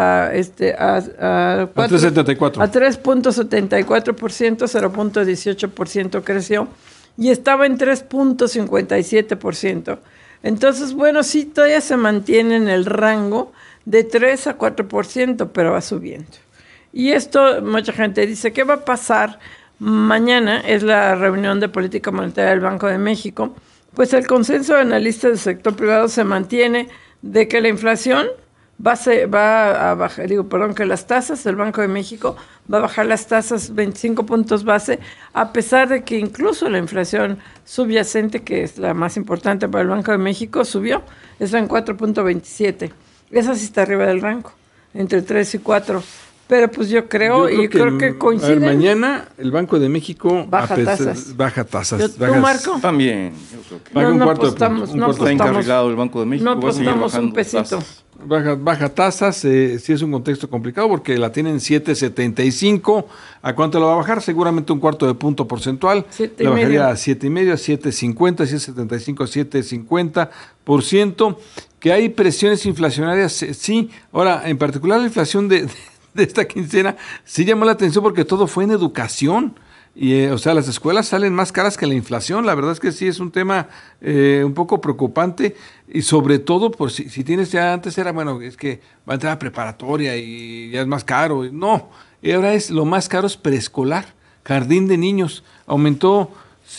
S7: 3.74.
S5: A 3.74%, 0.18% creció, y estaba en 3.57%. Entonces, bueno, sí, todavía se mantiene en el rango de 3 a 4%, pero va subiendo. Y esto, mucha gente dice, ¿qué va a pasar? Mañana es la reunión de política monetaria del Banco de México. Pues el consenso de analistas del sector privado se mantiene de que la inflación va a bajar, que las tasas del Banco de México va a bajar las tasas 25 puntos base, a pesar de que incluso la inflación subyacente, que es la más importante para el Banco de México, subió, está en 4.27. Esa sí está arriba del rango, entre 3 y 4. Pero pues yo creo que coincide.
S7: Mañana el Banco de México
S5: baja tasas.
S7: ¿Tú,
S5: Marco?
S6: También, yo creo que
S7: baja un cuarto
S6: está encarrilado el Banco de México.
S5: No apostamos un pesito.
S7: Baja tasas, sí es un contexto complicado porque la tienen 7.75. ¿A cuánto la va a bajar? Seguramente un cuarto de punto porcentual. La bajaría a 7.5, a 7.50, 7.75, a 7.50%. Que hay presiones inflacionarias, sí. Ahora, en particular la inflación de esta quincena sí llamó la atención porque todo fue en educación. Y, las escuelas salen más caras que la inflación. La verdad es que sí es un tema un poco preocupante. Y sobre todo, por si tienes ya, antes era, es que va a entrar a preparatoria y ya es más caro. No, y ahora lo más caro es preescolar, jardín de niños. Aumentó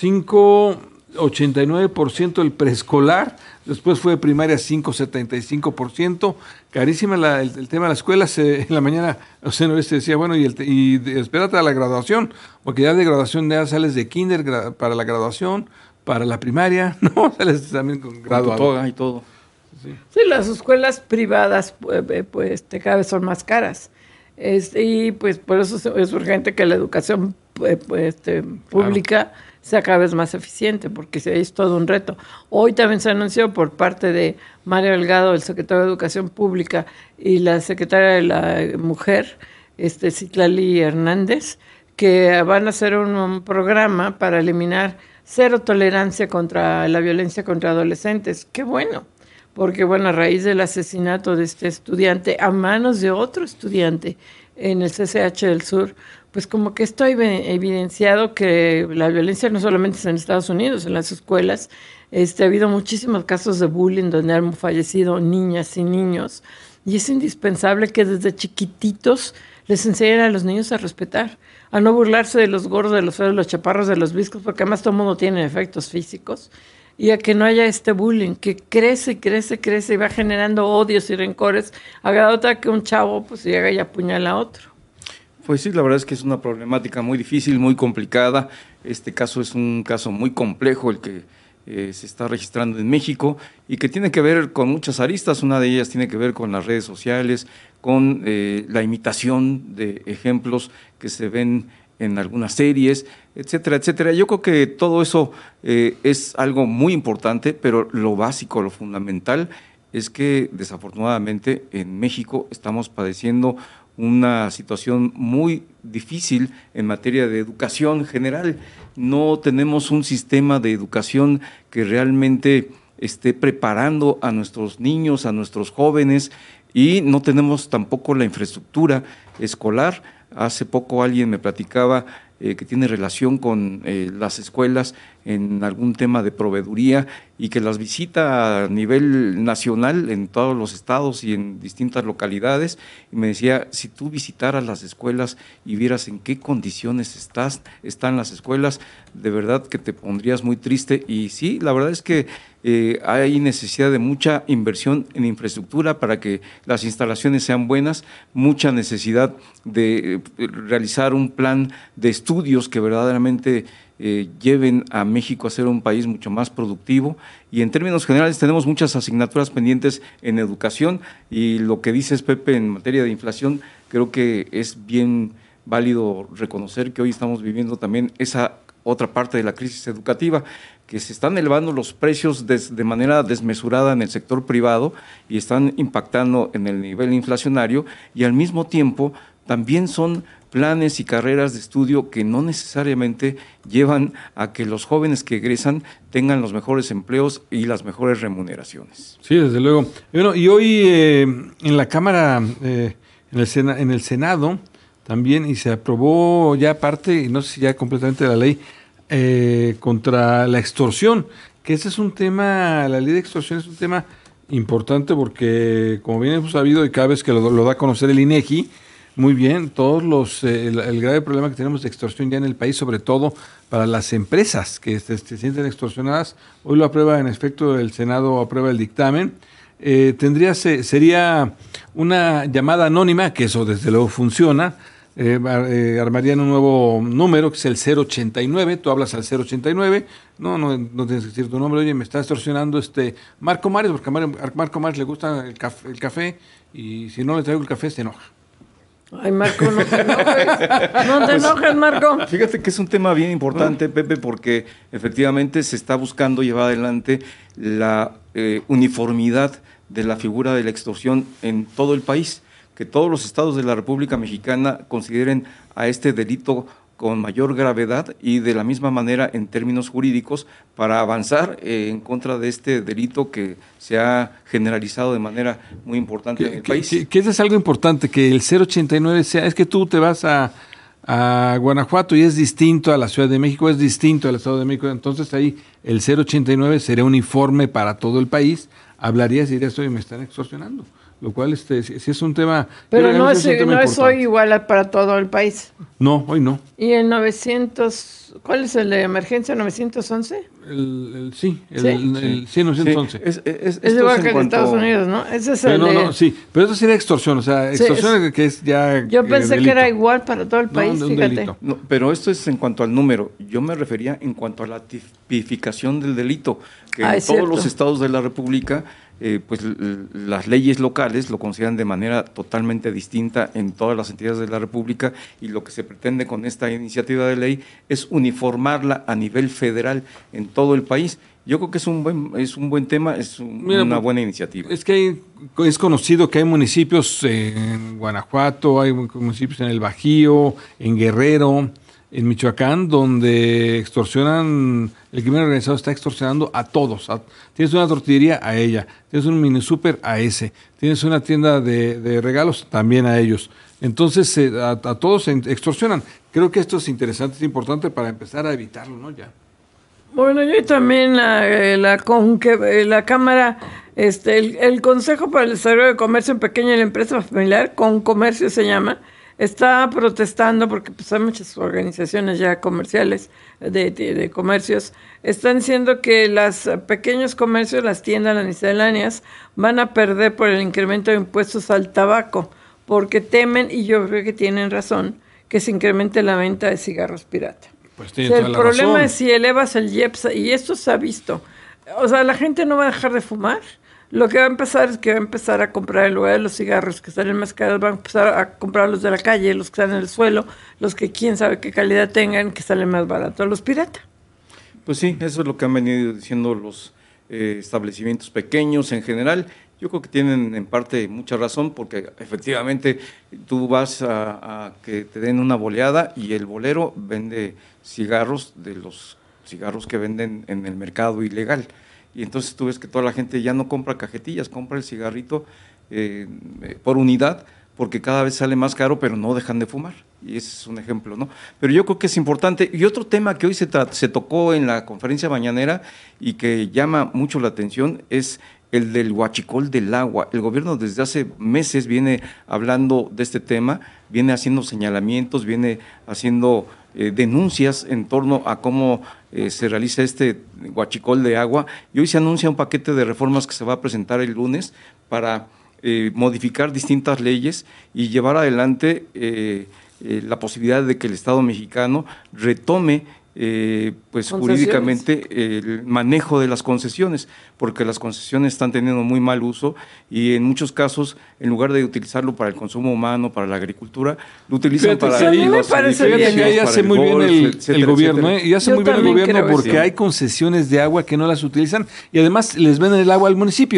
S7: 5.89% el preescolar. Después fue primaria 5.75%, carísima el tema de las escuelas. En la mañana, decía, y espérate a la graduación, porque ya de graduación ya sales de kinder para la graduación, para la primaria, ¿no? Sales también con graduado.
S6: Y todo.
S5: Sí, las escuelas privadas cada vez son más caras. Y pues por eso es urgente que la educación pública sea cada vez más eficiente, porque es todo un reto. Hoy también se anunció por parte de Mario Delgado, el secretario de Educación Pública, y la secretaria de la Mujer, Citlali Hernández, que van a hacer un programa para eliminar cero tolerancia contra la violencia contra adolescentes. ¡Qué bueno! Porque, a raíz del asesinato de este estudiante a manos de otro estudiante en el CCH del Sur, pues como que esto ha evidenciado que la violencia no solamente es en Estados Unidos, en las escuelas. Ha habido muchísimos casos de bullying donde han fallecido niñas y niños, y es indispensable que desde chiquititos les enseñen a los niños a respetar, a no burlarse de los gordos, de los feos, de los chaparros, de los viscos, porque además todo el mundo tiene efectos físicos, y a que no haya este bullying que crece y va generando odios y rencores, a grado tal que un chavo pues llega y apuñala a otro.
S6: Pues sí, la verdad es que es una problemática muy difícil, muy complicada. Este caso es un caso muy complejo el que se está registrando en México y que tiene que ver con muchas aristas. Una de ellas tiene que ver con las redes sociales, con la imitación de ejemplos que se ven en algunas series, etcétera, etcétera. Yo creo que todo eso es algo muy importante, pero lo básico, lo fundamental es que desafortunadamente en México estamos padeciendo una situación muy difícil en materia de educación general. No tenemos un sistema de educación que realmente esté preparando a nuestros niños, a nuestros jóvenes, y no tenemos tampoco la infraestructura escolar. Hace poco alguien me platicaba que tiene relación con las escuelas en algún tema de proveeduría y que las visita a nivel nacional en todos los estados y en distintas localidades, y me decía, si tú visitaras las escuelas y vieras en qué condiciones están las escuelas, de verdad que te pondrías muy triste. Y sí, la verdad es que hay necesidad de mucha inversión en infraestructura para que las instalaciones sean buenas, mucha necesidad de realizar un plan de estudios que verdaderamente lleven a México a ser un país mucho más productivo. Y en términos generales tenemos muchas asignaturas pendientes en educación, y lo que dices, Pepe, en materia de inflación, creo que es bien válido reconocer que hoy estamos viviendo también esa otra parte de la crisis educativa, que se están elevando los precios de manera desmesurada en el sector privado y están impactando en el nivel inflacionario, y al mismo tiempo también son planes y carreras de estudio que no necesariamente llevan a que los jóvenes que egresan tengan los mejores empleos y las mejores remuneraciones.
S7: Sí, desde luego. Bueno, y hoy en la Cámara, en el Senado también, y se aprobó ya parte, y no sé si ya completamente la ley, contra la extorsión, que ese es un tema, la ley de extorsión es un tema importante porque, como bien hemos sabido y cada vez que lo da a conocer el INEGI, muy bien, todos el grave problema que tenemos de extorsión ya en el país, sobre todo para las empresas que se sienten extorsionadas, hoy lo aprueba, en efecto, el Senado aprueba el dictamen, sería una llamada anónima, que eso desde luego funciona, armarían un nuevo número que es el 089, tú hablas al 089, no tienes que decir tu nombre, oye, me está extorsionando Marco Mares, porque a Marco Mares le gusta el café y si no le traigo el café se enoja.
S5: Ay, Marco, no te enojes. No te enojes, Marco.
S6: Fíjate que es un tema bien importante, Pepe, porque efectivamente se está buscando llevar adelante la uniformidad de la figura de la extorsión en todo el país, que todos los estados de la República Mexicana consideren a este delito con mayor gravedad y de la misma manera en términos jurídicos para avanzar en contra de este delito que se ha generalizado de manera muy importante en el país.
S7: Que eso es algo importante, que el 089 sea, es que tú te vas a Guanajuato y es distinto a la Ciudad de México, es distinto al Estado de México, entonces ahí el 089 sería uniforme para todo el país, hablarías y dirías, oye, me están extorsionando. Lo cual sí es un tema...
S5: Pero no es hoy igual para todo el país.
S7: No, hoy no.
S5: ¿Y el 900, cuál es el de emergencia, 911?
S7: Sí, 911.
S5: Sí. Es igual que en Estados Unidos, ¿no? Ese es
S7: sí, pero eso sería extorsión, o sea, extorsión que es ya...
S5: Yo pensé que era igual para todo el país, fíjate.
S6: No, pero esto es en cuanto al número. Yo me refería en cuanto a la tipificación del delito, que en todos los estados de la República... pues las leyes locales lo consideran de manera totalmente distinta en todas las entidades de la República y lo que se pretende con esta iniciativa de ley es uniformarla a nivel federal en todo el país. Yo creo que es un buen tema, una buena iniciativa.
S7: Es que es conocido que hay municipios en Guanajuato, hay municipios en el Bajío, en Guerrero, en Michoacán, donde extorsionan, el crimen organizado está extorsionando a todos. Tienes una tortillería, a ella. Tienes un mini súper, a ese. Tienes una tienda de regalos, también a ellos. Entonces, a todos extorsionan. Creo que esto es interesante, es importante para empezar a evitarlo, ¿no? Ya.
S5: Bueno, yo también la Cámara, el Consejo para el Desarrollo de Comercio en Pequeña y la Empresa Familiar, Concomercio se llama, está protestando porque pues hay muchas organizaciones ya comerciales de comercios, están diciendo que los pequeños comercios, las tiendas, las misceláneas, van a perder por el incremento de impuestos al tabaco, porque temen, y yo creo que tienen razón, que se incremente la venta de cigarros pirata.
S7: Pues tiene toda la razón.
S5: El problema es si elevas el IEPS, y esto se ha visto, o sea, la gente no va a dejar de fumar. Lo que va a empezar es que va a empezar a comprar, en lugar de los cigarros que salen más caros, van a empezar a comprar los de la calle, los que están en el suelo, los que quién sabe qué calidad tengan, que salen más baratos, los pirata.
S6: Pues sí, eso es lo que han venido diciendo los establecimientos pequeños en general. Yo creo que tienen en parte mucha razón, porque efectivamente tú vas a que te den una boleada y el bolero vende cigarros de los cigarros que venden en el mercado ilegal. Y entonces tú ves que toda la gente ya no compra cajetillas, compra el cigarrito por unidad, porque cada vez sale más caro, pero no dejan de fumar. Y ese es un ejemplo, ¿no? Pero yo creo que es importante. Y otro tema que hoy se tocó en la conferencia mañanera y que llama mucho la atención es el del huachicol del agua. El gobierno desde hace meses viene hablando de este tema, viene haciendo señalamientos, viene haciendo denuncias en torno a cómo se realiza este huachicol de agua, y hoy se anuncia un paquete de reformas que se va a presentar el lunes para modificar distintas leyes y llevar adelante la posibilidad de que el Estado mexicano retome pues jurídicamente el manejo de las concesiones, porque las concesiones están teniendo muy mal uso y en muchos casos, en lugar de utilizarlo para el consumo humano, para la agricultura, lo utilizan para
S5: los edificios,
S7: y hace muy bien el gobierno, y hace muy bien el gobierno porque hay concesiones de agua que no las utilizan y además les venden el agua al municipio.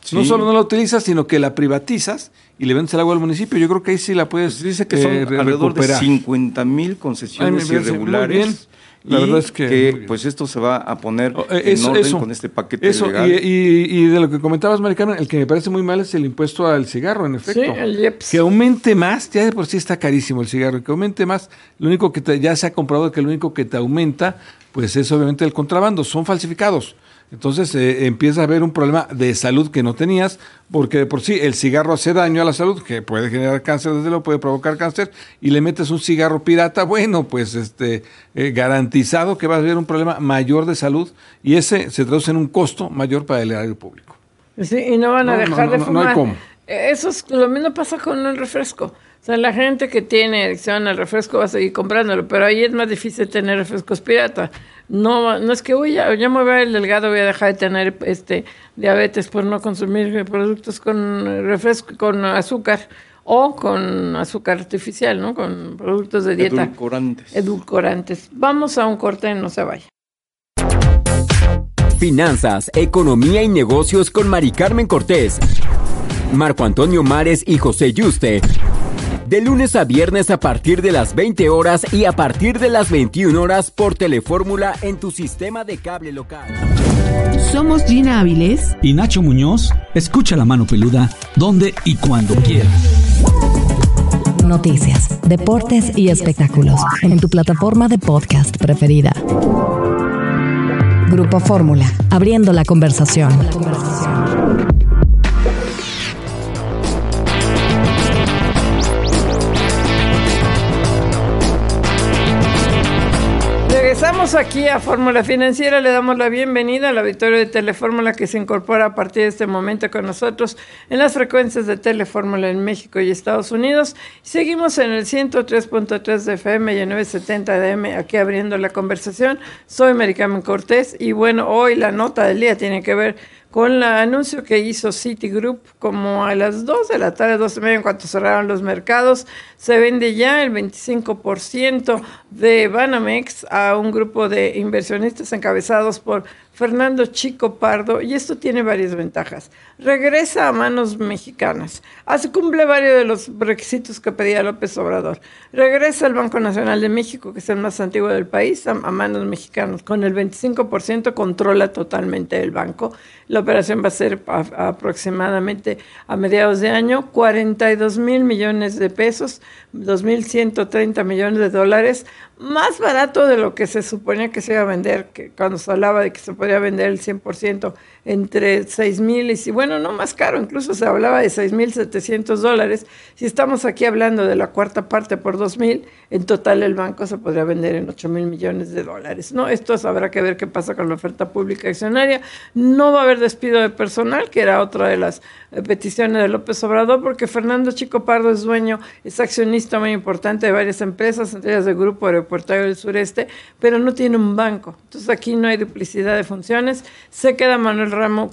S6: Sí.
S7: No solo no la utilizas, sino que la privatizas y le vendes el agua al municipio. Yo creo que ahí sí la puedes
S6: dice que son alrededor
S7: recuperar.
S6: de 50,000 concesiones irregulares.
S7: Muy bien. La verdad es que
S6: pues esto se va a poner en orden con este paquete legal.
S7: Y de lo que comentabas, Mari Carmen, el que me parece muy mal es el impuesto al cigarro, en efecto.
S5: Sí, el IEPS.
S7: Que aumente más, ya de por sí está carísimo el cigarro, que aumente más. Lo único que ya se ha comprobado que lo único que te aumenta, pues es obviamente el contrabando, son falsificados. Entonces empieza a haber un problema de salud que no tenías, porque de por sí el cigarro hace daño a la salud, que puede generar cáncer, desde luego puede provocar cáncer, y le metes un cigarro pirata, bueno, pues garantizado que va a haber un problema mayor de salud, y ese se traduce en un costo mayor para el erario público.
S5: Sí, y no van a dejar de fumar.
S7: No hay cómo.
S5: Eso es lo mismo pasa con el refresco. O sea, la gente que tiene adicción al refresco va a seguir comprándolo, pero ahí es más difícil tener refrescos pirata. No es que ya me voy a ver delgado, voy a dejar de tener diabetes por no consumir productos con refresco, con azúcar o con azúcar artificial, ¿no? Con productos de dieta. Edulcorantes. Vamos a un corte, no se vaya.
S4: Finanzas, economía y negocios con Mari Carmen Cortés, Marco Antonio Mares y José Yuste. De lunes a viernes a partir de las 20 horas y a partir de las 21 horas por Telefórmula en tu sistema de cable local.
S10: Somos Gina Áviles
S12: y Nacho Muñoz. Escucha La Mano Peluda donde y cuando quieras.
S3: Noticias, deportes y espectáculos en tu plataforma de podcast preferida. Grupo Fórmula, abriendo la conversación.
S5: Regresamos aquí a Fórmula Financiera, le damos la bienvenida al auditorio de Telefórmula que se incorpora a partir de este momento con nosotros en las frecuencias de Telefórmula en México y Estados Unidos. Seguimos en el 103.3 de FM y el 970 de AM aquí abriendo la conversación. Soy Mari Carmen Cortés y bueno, hoy la nota del día tiene que ver con el anuncio que hizo Citigroup como a las 2 de la tarde, 2:30, en cuanto cerraron los mercados, se vende ya el 25% de Banamex a un grupo de inversionistas encabezados por Fernando Chico Pardo, y esto tiene varias ventajas. Regresa a manos mexicanas, cumple varios de los requisitos que pedía López Obrador. Regresa al Banco Nacional de México, que es el más antiguo del país, a manos mexicanas. Con el 25% controla totalmente el banco. La operación va a ser aproximadamente a mediados de año, 42,000 millones de pesos, 2,130 millones de dólares, más barato de lo que se suponía que se iba a vender, que cuando se hablaba de que se podía vender el 100% entre 6,000 y, bueno, no más caro, incluso se hablaba de 6,700 dólares. Si estamos aquí hablando de la cuarta parte por 2,000, en total el banco se podría vender en 8,000 millones de dólares, ¿no? Esto habrá que ver qué pasa con la oferta pública accionaria. No va a haber despido de personal, que era otra de las peticiones de López Obrador, porque Fernando Chico Pardo es accionista muy importante de varias empresas, entre ellas del Grupo Aeroportuario del Sureste, pero no tiene un banco. Entonces aquí no hay duplicidad de funciones. Se queda Manuel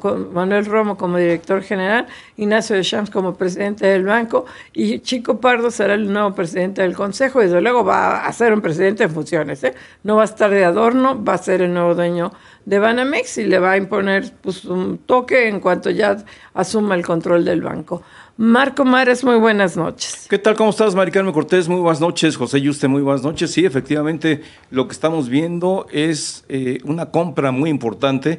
S5: Romo como director general, Ignacio Deschamps como presidente del banco, y Chico Pardo será el nuevo presidente del consejo, y desde luego va a ser un presidente en funciones, ¿eh? No va a estar de adorno, va a ser el nuevo dueño de Banamex y le va a imponer un toque en cuanto ya asuma el control del banco. Marco Mares, muy buenas noches.
S6: ¿Qué tal? ¿Cómo estás, Mari Carmen Cortés? Muy buenas noches. José Yuste, muy buenas noches. Sí, efectivamente, lo que estamos viendo es una compra muy importante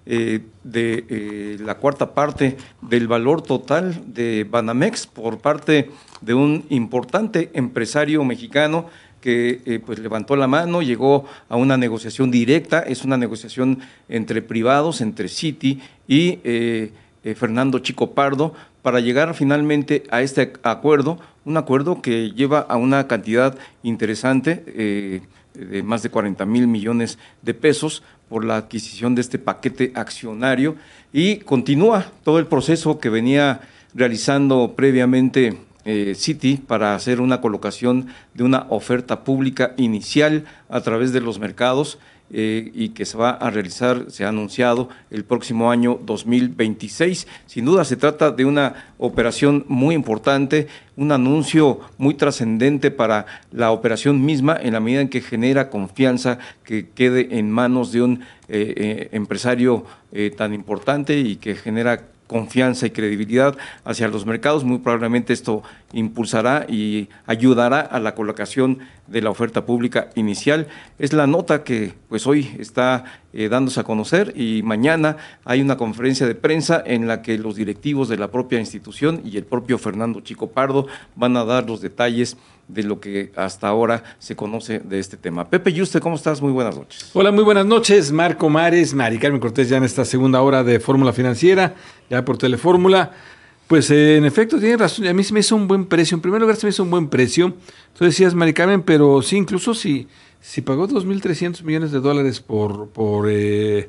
S6: de la cuarta parte del valor total de Banamex por parte de un importante empresario mexicano que pues levantó la mano, llegó a una negociación directa. Es una negociación entre privados, entre Citi y Fernando Chico Pardo, para llegar finalmente a este acuerdo, un acuerdo que lleva a una cantidad interesante de más de 40,000 millones de pesos por la adquisición de este paquete accionario, y continúa todo el proceso que venía realizando previamente Citi para hacer una colocación de una oferta pública inicial a través de los mercados, y que se va a realizar, se ha anunciado, el próximo año 2026. Sin duda se trata de una operación muy importante, un anuncio muy trascendente para la operación misma, en la medida en que genera confianza que quede en manos de un empresario tan importante, y que genera confianza y credibilidad hacia los mercados. Muy probablemente esto impulsará y ayudará a la colocación de la oferta pública inicial. Es la nota que pues hoy está dándose a conocer, y mañana hay una conferencia de prensa en la que los directivos de la propia institución y el propio Fernando Chico Pardo van a dar los detalles de lo que hasta ahora se conoce de este tema. Pepe Yuste, ¿cómo estás? Muy buenas noches.
S7: Hola, muy buenas noches. Marco Mares, Mari Carmen Cortés, ya en esta segunda hora de Fórmula Financiera, ya por Telefórmula. Pues en efecto, tiene razón, a mí se me hizo un buen precio. En primer lugar, se me hizo un buen precio. Tú decías, Mari Carmen, pero sí, incluso si pagó $2,300 millones por el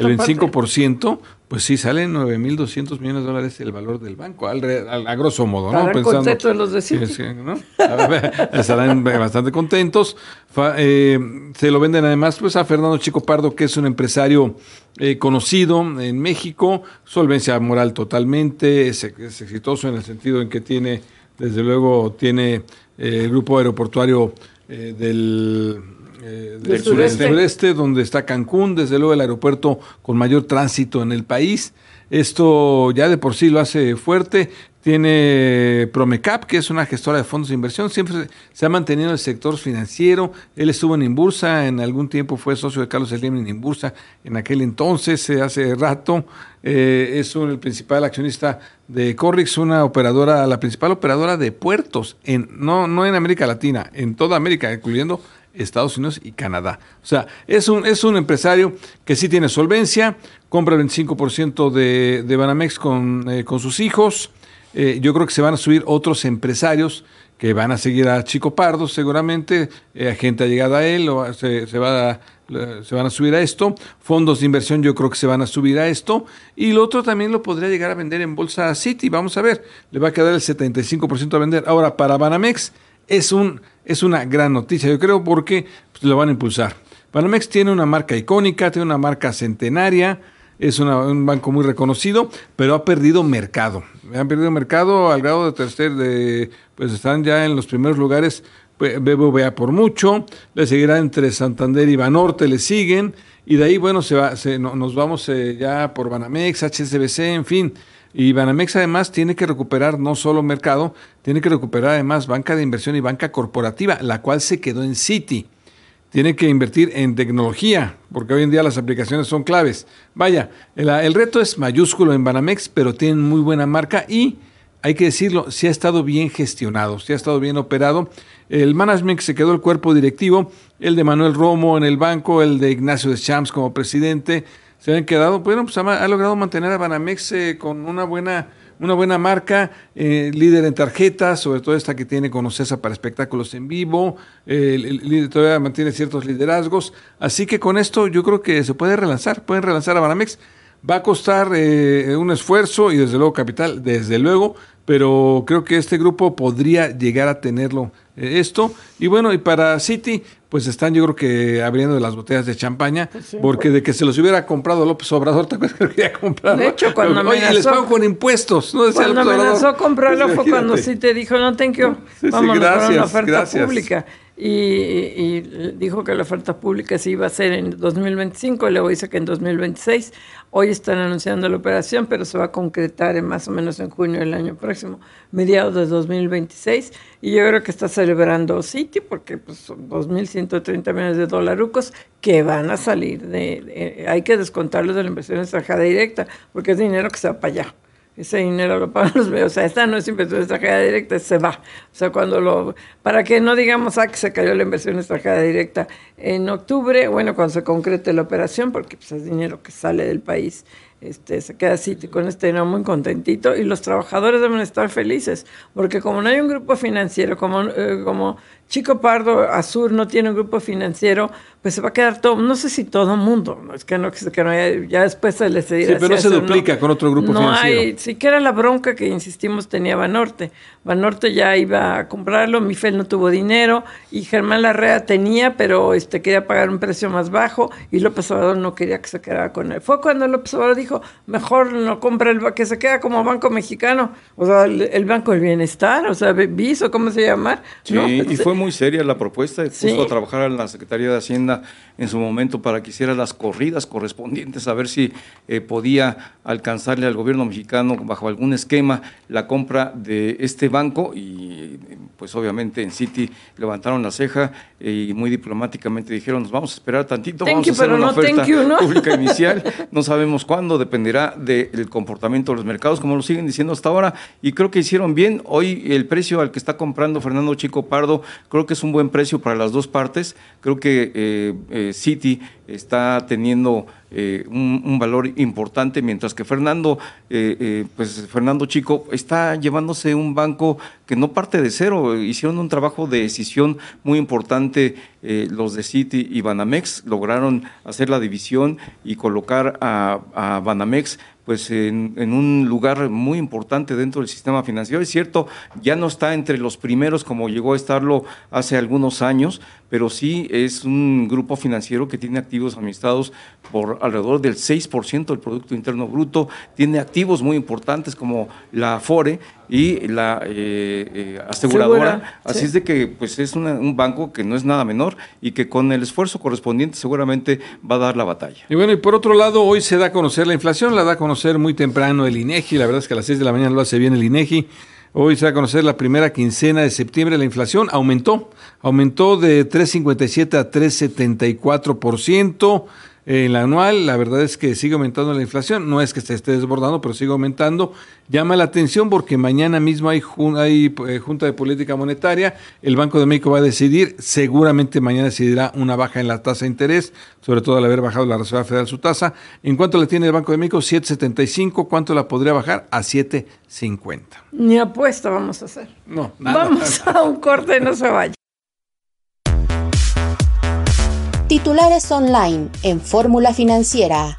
S7: 25%, pues sí, salen $9,200 millones el valor del banco, a grosso modo, ¿no?
S5: Estarán contentos los de Citi.
S7: ¿No? Estarán bastante contentos. Se lo venden además pues a Fernando Chico Pardo, que es un empresario conocido en México, solvencia moral totalmente, es exitoso en el sentido en que tiene, desde luego, tiene el grupo aeroportuario del sureste, donde está Cancún, desde luego el aeropuerto con mayor tránsito en el país. Esto ya de por sí lo hace fuerte. Tiene Promecap, que es una gestora de fondos de inversión, siempre se ha mantenido en el sector financiero. Él estuvo en Inbursa, en algún tiempo fue socio de Carlos Slim en Inbursa, en aquel entonces, hace rato. Es el principal accionista de Corrix, la principal operadora de puertos, no en América Latina, en toda América, incluyendo Estados Unidos y Canadá. O sea, es un empresario que sí tiene solvencia, compra el 25% de Banamex con sus hijos. Yo creo que se van a subir otros empresarios que van a seguir a Chico Pardo, seguramente, gente allegada a él, se van a subir a esto. Fondos de inversión yo creo que se van a subir a esto. Y lo otro también lo podría llegar a vender en Bolsa City. Vamos a ver, le va a quedar el 75% a vender. Ahora, para Banamex es una gran noticia, yo creo, porque pues, lo van a impulsar. Banamex tiene una marca icónica, tiene una marca centenaria, es un banco muy reconocido, pero ha perdido mercado. Han perdido mercado al grado pues están ya en los primeros lugares, BBVA por mucho, le seguirá entre Santander y Banorte, le siguen, y de ahí, bueno, nos vamos ya por Banamex, HSBC, en fin. Y Banamex además tiene que recuperar no solo mercado, tiene que recuperar además banca de inversión y banca corporativa, la cual se quedó en Citi. Tiene que invertir en tecnología, porque hoy en día las aplicaciones son claves. Vaya, el reto es mayúsculo en Banamex, pero tienen muy buena marca y, hay que decirlo, sí ha estado bien gestionado, sí ha estado bien operado. El management se quedó el cuerpo directivo, el de Manuel Romo en el banco, el de Ignacio Deschamps como presidente. Se han quedado, bueno, pues ha logrado mantener a Banamex con una buena marca, líder en tarjetas, sobre todo esta que tiene con Ocesa para espectáculos en vivo, todavía mantiene ciertos liderazgos, así que con esto yo creo que se pueden relanzar a Banamex. Va a costar un esfuerzo y desde luego capital, desde luego, pero creo que este grupo podría llegar a tenerlo esto. Y bueno, y para Citi, pues están yo creo que abriendo las botellas de champaña, pues sí, porque de que se los hubiera comprado López Obrador, ¿te acuerdas que quería comprarlo?
S5: De hecho, cuando
S7: oye, les pago con impuestos, ¿no? Decía
S5: cuando amenazó comprarlo fue cuando Citi dijo, no, thank you, vámonos a una oferta pública. Y dijo que la oferta pública se iba a hacer en 2025, luego dice que en 2026. Hoy están anunciando la operación, pero se va a concretar más o menos en junio del año próximo, mediados de 2026. Y yo creo que está celebrando Citi porque pues, son 2.130 millones de dolarucos que van a salir hay que descontarlos de la inversión extranjera directa, porque es dinero que se va para allá. Ese dinero lo pagan los medios. O sea, esta no es inversión extranjera directa, se va. O sea, para que no digamos que se cayó la inversión extranjera directa en octubre, bueno, cuando se concrete la operación, porque pues, es dinero que sale del país, se queda así con este dinero muy contentito, y los trabajadores deben estar felices, porque como no hay un grupo financiero, como Chico Pardo Azur no tiene un grupo financiero, pues se va a quedar todo, no sé si todo el mundo, es que no haya, ya después se les dirá.
S7: Sí, pero no se duplica con otro grupo financiero.
S5: No hay, sí que era la bronca que insistimos tenía Banorte. Banorte ya iba a comprarlo, Mifel no tuvo dinero, y Germán Larrea tenía, pero quería pagar un precio más bajo, y López Obrador no quería que se quedara con él. Fue cuando López Obrador dijo, dijo, mejor no compra que se queda como Banco Mexicano, o sea, el Banco del Bienestar, o sea, BIS, ¿cómo se llama?
S6: Sí,
S5: ¿no?
S6: y fue muy seria la propuesta,
S5: Sí.
S6: puso a trabajar a la Secretaría de Hacienda en su momento para que hiciera las corridas correspondientes a ver si podía alcanzarle al gobierno mexicano bajo algún esquema la compra de este banco, y pues obviamente en Citi levantaron la ceja y muy diplomáticamente dijeron, nos vamos a esperar tantito, vamos a hacer una oferta pública inicial, no sabemos cuándo, dependerá del comportamiento de los mercados, como lo siguen diciendo hasta ahora, y creo que hicieron bien. Hoy el precio al que está comprando Fernando Chico Pardo, creo que es un buen precio para las dos partes. Creo que Citi está teniendo un valor importante, mientras que Fernando Chico está llevándose un banco que no parte de cero. Hicieron un trabajo de decisión muy importante los de Citi y Banamex, lograron hacer la división y colocar a Banamex pues en un lugar muy importante dentro del sistema financiero. Es cierto, ya no está entre los primeros como llegó a estarlo hace algunos años, pero sí es un grupo financiero que tiene activos administrados por alrededor del 6% del Producto Interno Bruto, tiene activos muy importantes como la Afore y la aseguradora, así es de que pues es un banco que no es nada menor y que con el esfuerzo correspondiente seguramente va a dar la batalla.
S7: Y bueno, y por otro lado, hoy se da a conocer la inflación, la da a conocer muy temprano el INEGI, la verdad es que a las 6 de la mañana lo hace bien el INEGI. Hoy se va a conocer la primera quincena de septiembre. La inflación aumentó de 3.57 a 3.74%. En la anual, la verdad es que sigue aumentando la inflación, no es que se esté desbordando, pero sigue aumentando. Llama la atención porque mañana mismo hay Junta de Política Monetaria, el Banco de México va a decidir, seguramente mañana decidirá una baja en la tasa de interés, sobre todo al haber bajado la Reserva Federal su tasa. ¿En cuánto la tiene el Banco de México? 7.75, ¿cuánto la podría bajar? A 7.50.
S5: Ni apuesta vamos a hacer.
S7: No, nada.
S5: Vamos a un corte, no se vaya.
S13: Titulares online en Fórmula Financiera.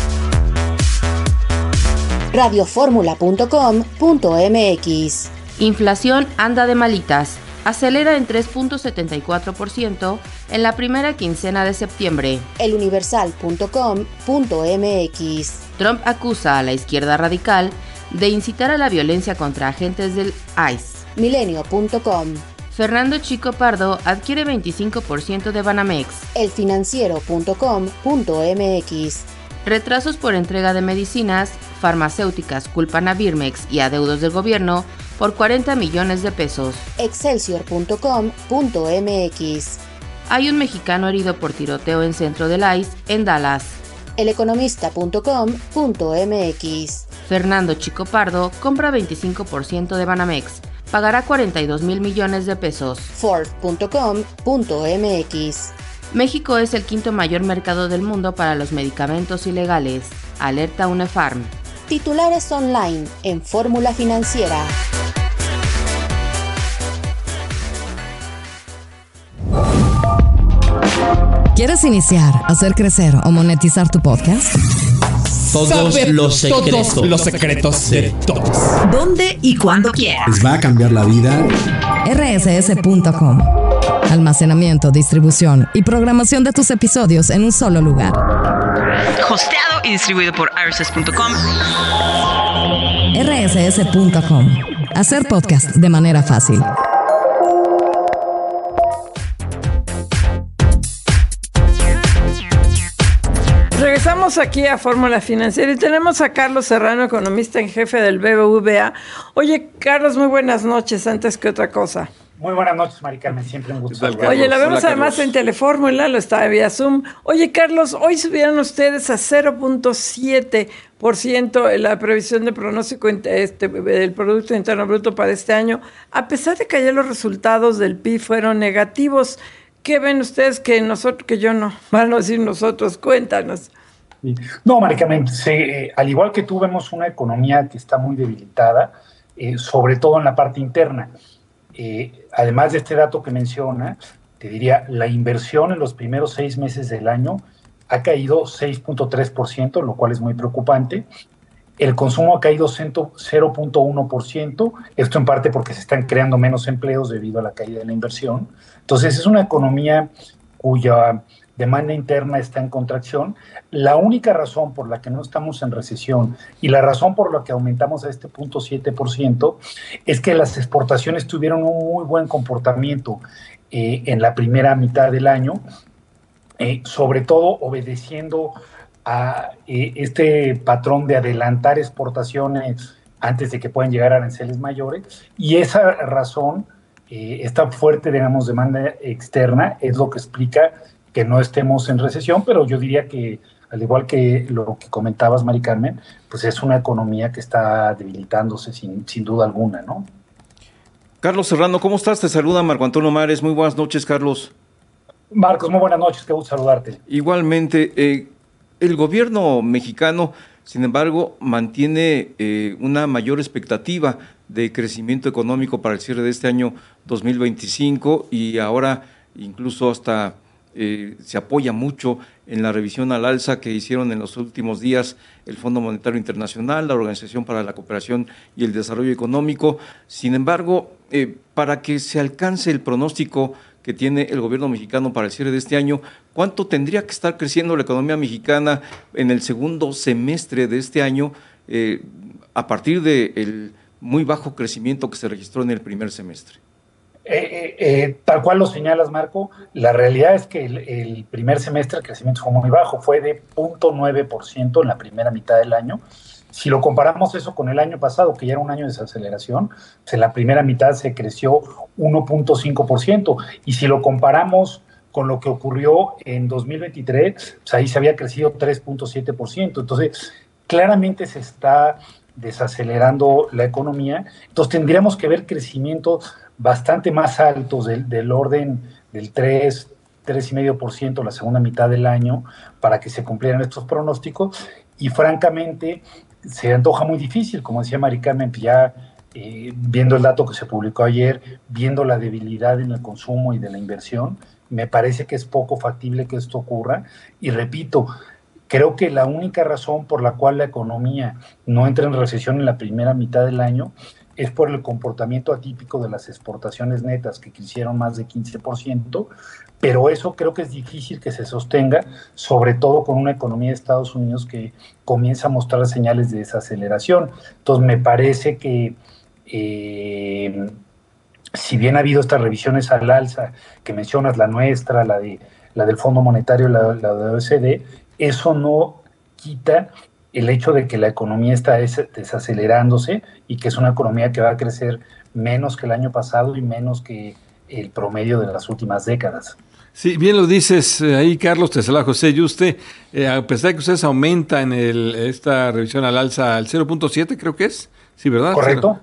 S13: Radioformula.com.mx.
S14: Inflación anda de malitas. Acelera en 3.74% en la primera quincena de septiembre.
S13: Eluniversal.com.mx.
S14: Trump acusa a la izquierda radical de incitar a la violencia contra agentes del ICE.
S13: Milenio.com.
S14: Fernando Chico Pardo adquiere 25% de Banamex.
S13: Elfinanciero.com.mx.
S14: Retrasos por entrega de medicinas, farmacéuticas culpan a Birmex y a deudos del gobierno por 40 millones de pesos.
S13: Excelsior.com.mx.
S14: Hay un mexicano herido por tiroteo en centro del ICE en Dallas.
S13: Eleconomista.com.mx.
S14: Fernando Chico Pardo compra 25% de Banamex. Pagará 42,000 millones de pesos.
S13: Ford.com.mx.
S14: México es el quinto mayor mercado del mundo para los medicamentos ilegales. Alerta UNEFARM.
S13: Titulares online en Fórmula Financiera.
S3: ¿Quieres iniciar, hacer crecer o monetizar tu podcast?
S15: Todos los secretos de todos.
S3: ¿Dónde y cuándo quieras?
S15: Les va a cambiar la vida.
S3: rss.com. Almacenamiento, distribución y programación de tus episodios en un solo lugar.
S16: Hosteado y distribuido por rss.com.
S3: rss.com. Hacer podcast de manera fácil.
S5: Regresamos aquí a Fórmula Financiera y tenemos a Carlos Serrano, economista en jefe del BBVA. Oye, Carlos, muy buenas noches, antes que otra cosa.
S17: Muy buenas noches, Mari Carmen, siempre un gusto.
S5: Oye, la vemos además en Telefórmula, lo está vía Zoom. Oye, Carlos, hoy subieron ustedes a 0.7% la previsión de pronóstico del Producto Interno Bruto para este año, a pesar de que ayer los resultados del PIB fueron negativos. ¿Qué ven ustedes que nosotros, que yo no? Van a decir nosotros, cuéntanos.
S17: No, Mari Carmen, al igual que tú, vemos una economía que está muy debilitada, sobre todo en la parte interna. Además de este dato que menciona, te diría, la inversión en los primeros 6 meses del año ha caído 6.3%, lo cual es muy preocupante. El consumo ha caído 0.1%, esto en parte porque se están creando menos empleos debido a la caída de la inversión. Entonces es una economía cuya demanda interna está en contracción. La única razón por la que no estamos en recesión y la razón por la que aumentamos a este 0.7% es que las exportaciones tuvieron un muy buen comportamiento en la primera mitad del año, sobre todo obedeciendo a este patrón de adelantar exportaciones antes de que puedan llegar a aranceles mayores, y esa razón, esta fuerte, digamos, demanda externa es lo que explica que no estemos en recesión, pero yo diría que, al igual que lo que comentabas, Mari Carmen, pues es una economía que está debilitándose sin duda alguna, ¿no?
S6: Carlos Serrano, ¿cómo estás? Te saluda Marco Antonio Mares. Muy buenas noches, Carlos.
S17: Marcos, muy buenas noches, qué gusto saludarte.
S6: Igualmente, el gobierno mexicano, sin embargo, mantiene una mayor expectativa de crecimiento económico para el cierre de este año 2025 y ahora incluso hasta se apoya mucho en la revisión al alza que hicieron en los últimos días el Fondo Monetario Internacional, la Organización para la Cooperación y el Desarrollo Económico. Sin embargo, para que se alcance el pronóstico que tiene el gobierno mexicano para el cierre de este año, ¿cuánto tendría que estar creciendo la economía mexicana en el segundo semestre de este año a partir del muy bajo crecimiento que se registró en el primer semestre?
S17: Tal cual lo señalas, Marco, la realidad es que el primer semestre el crecimiento fue muy bajo, fue de 0.9% en la primera mitad del año. Si lo comparamos eso con el año pasado, que ya era un año de desaceleración, pues en la primera mitad se creció 1.5%, y si lo comparamos con lo que ocurrió en 2023, pues ahí se había crecido 3.7%. Entonces, claramente se está desacelerando la economía. Entonces, tendríamos que ver crecimientos bastante más altos del orden del 3,5% la segunda mitad del año para que se cumplieran estos pronósticos, y francamente se antoja muy difícil, como decía Mari Carmen, ya viendo el dato que se publicó ayer, viendo la debilidad en el consumo y de la inversión, me parece que es poco factible que esto ocurra. Y repito, creo que la única razón por la cual la economía no entra en recesión en la primera mitad del año es por el comportamiento atípico de las exportaciones netas, que crecieron más de 15%, pero eso creo que es difícil que se sostenga, sobre todo con una economía de Estados Unidos que comienza a mostrar señales de desaceleración. Entonces, me parece que si bien ha habido estas revisiones al alza que mencionas, la nuestra, la del Fondo Monetario, la de OECD, eso no quita el hecho de que la economía está desacelerándose y que es una economía que va a crecer menos que el año pasado y menos que el promedio de las últimas décadas.
S7: Sí, bien lo dices ahí, Carlos. Te saluda José Yuste. A pesar de que ustedes aumentan esta revisión al alza al 0.7, creo que es. Sí, ¿verdad?
S17: Correcto.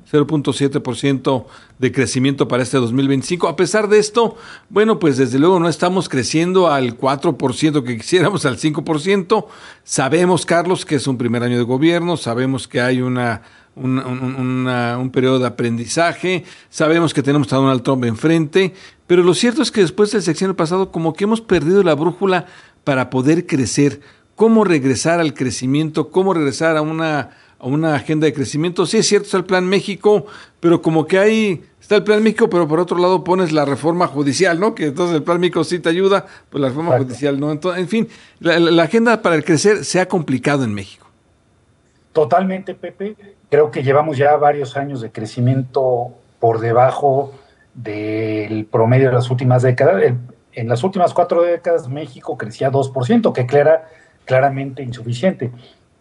S7: 0.7% de crecimiento para este 2025. A pesar de esto, bueno, pues desde luego no estamos creciendo al 4% que quisiéramos, al 5%. Sabemos, Carlos, que es un primer año de gobierno, sabemos que hay un periodo de aprendizaje, sabemos que tenemos a Donald Trump enfrente, pero lo cierto es que después del sexenio pasado como que hemos perdido la brújula para poder crecer. ¿Cómo regresar al crecimiento? ¿Cómo regresar a una agenda de crecimiento? Sí, es cierto, está el Plan México, pero como que ahí está el Plan México, pero por otro lado pones la reforma judicial, ¿no? Que entonces el Plan México sí te ayuda, pues la reforma judicial no. Entonces, en fin, la agenda para el crecer se ha complicado en México.
S17: Totalmente, Pepe. Creo que llevamos ya varios años de crecimiento por debajo del promedio de las últimas décadas. En las últimas 4 décadas México crecía 2%, que claramente insuficiente.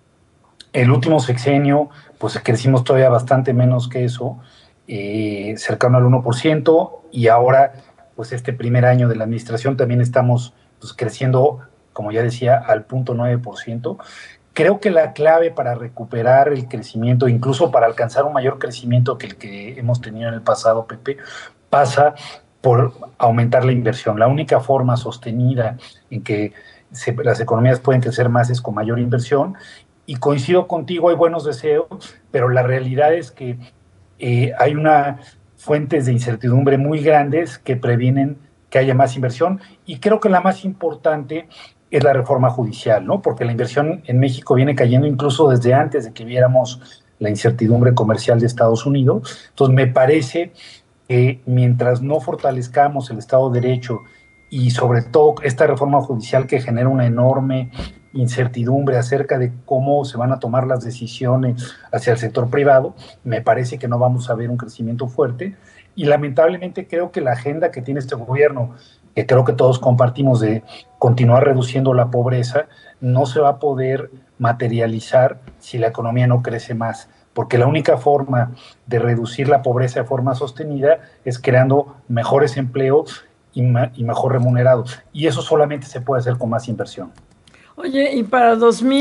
S17: El último sexenio, pues crecimos todavía bastante menos que eso, cercano al 1%, y ahora, pues este primer año de la administración también estamos pues, creciendo, como ya decía, al 0.9%. Creo que la clave para recuperar el crecimiento, incluso para alcanzar un mayor crecimiento que el que hemos tenido en el pasado, Pepe, pasa por aumentar la inversión. La única forma sostenida en que las economías pueden crecer más es con mayor inversión. Y coincido contigo, hay buenos deseos, pero la realidad es que hay fuentes de incertidumbre muy grandes que previenen que haya más inversión, y creo que la más importante es la reforma judicial, ¿no? Porque la inversión en México viene cayendo incluso desde antes de que viéramos la incertidumbre comercial de Estados Unidos. Entonces, me parece que mientras no fortalezcamos el Estado de Derecho y sobre todo esta reforma judicial que genera una enorme incertidumbre acerca de cómo se van a tomar las decisiones hacia el sector privado, me parece que no vamos a ver un crecimiento fuerte, y lamentablemente creo que la agenda que tiene este gobierno, que creo que todos compartimos, de continuar reduciendo la pobreza, no se va a poder materializar si la economía no crece más, porque la única forma de reducir la pobreza de forma sostenida es creando mejores empleos y mejor remunerados, y eso solamente se puede hacer con más inversión.
S5: Oye, y para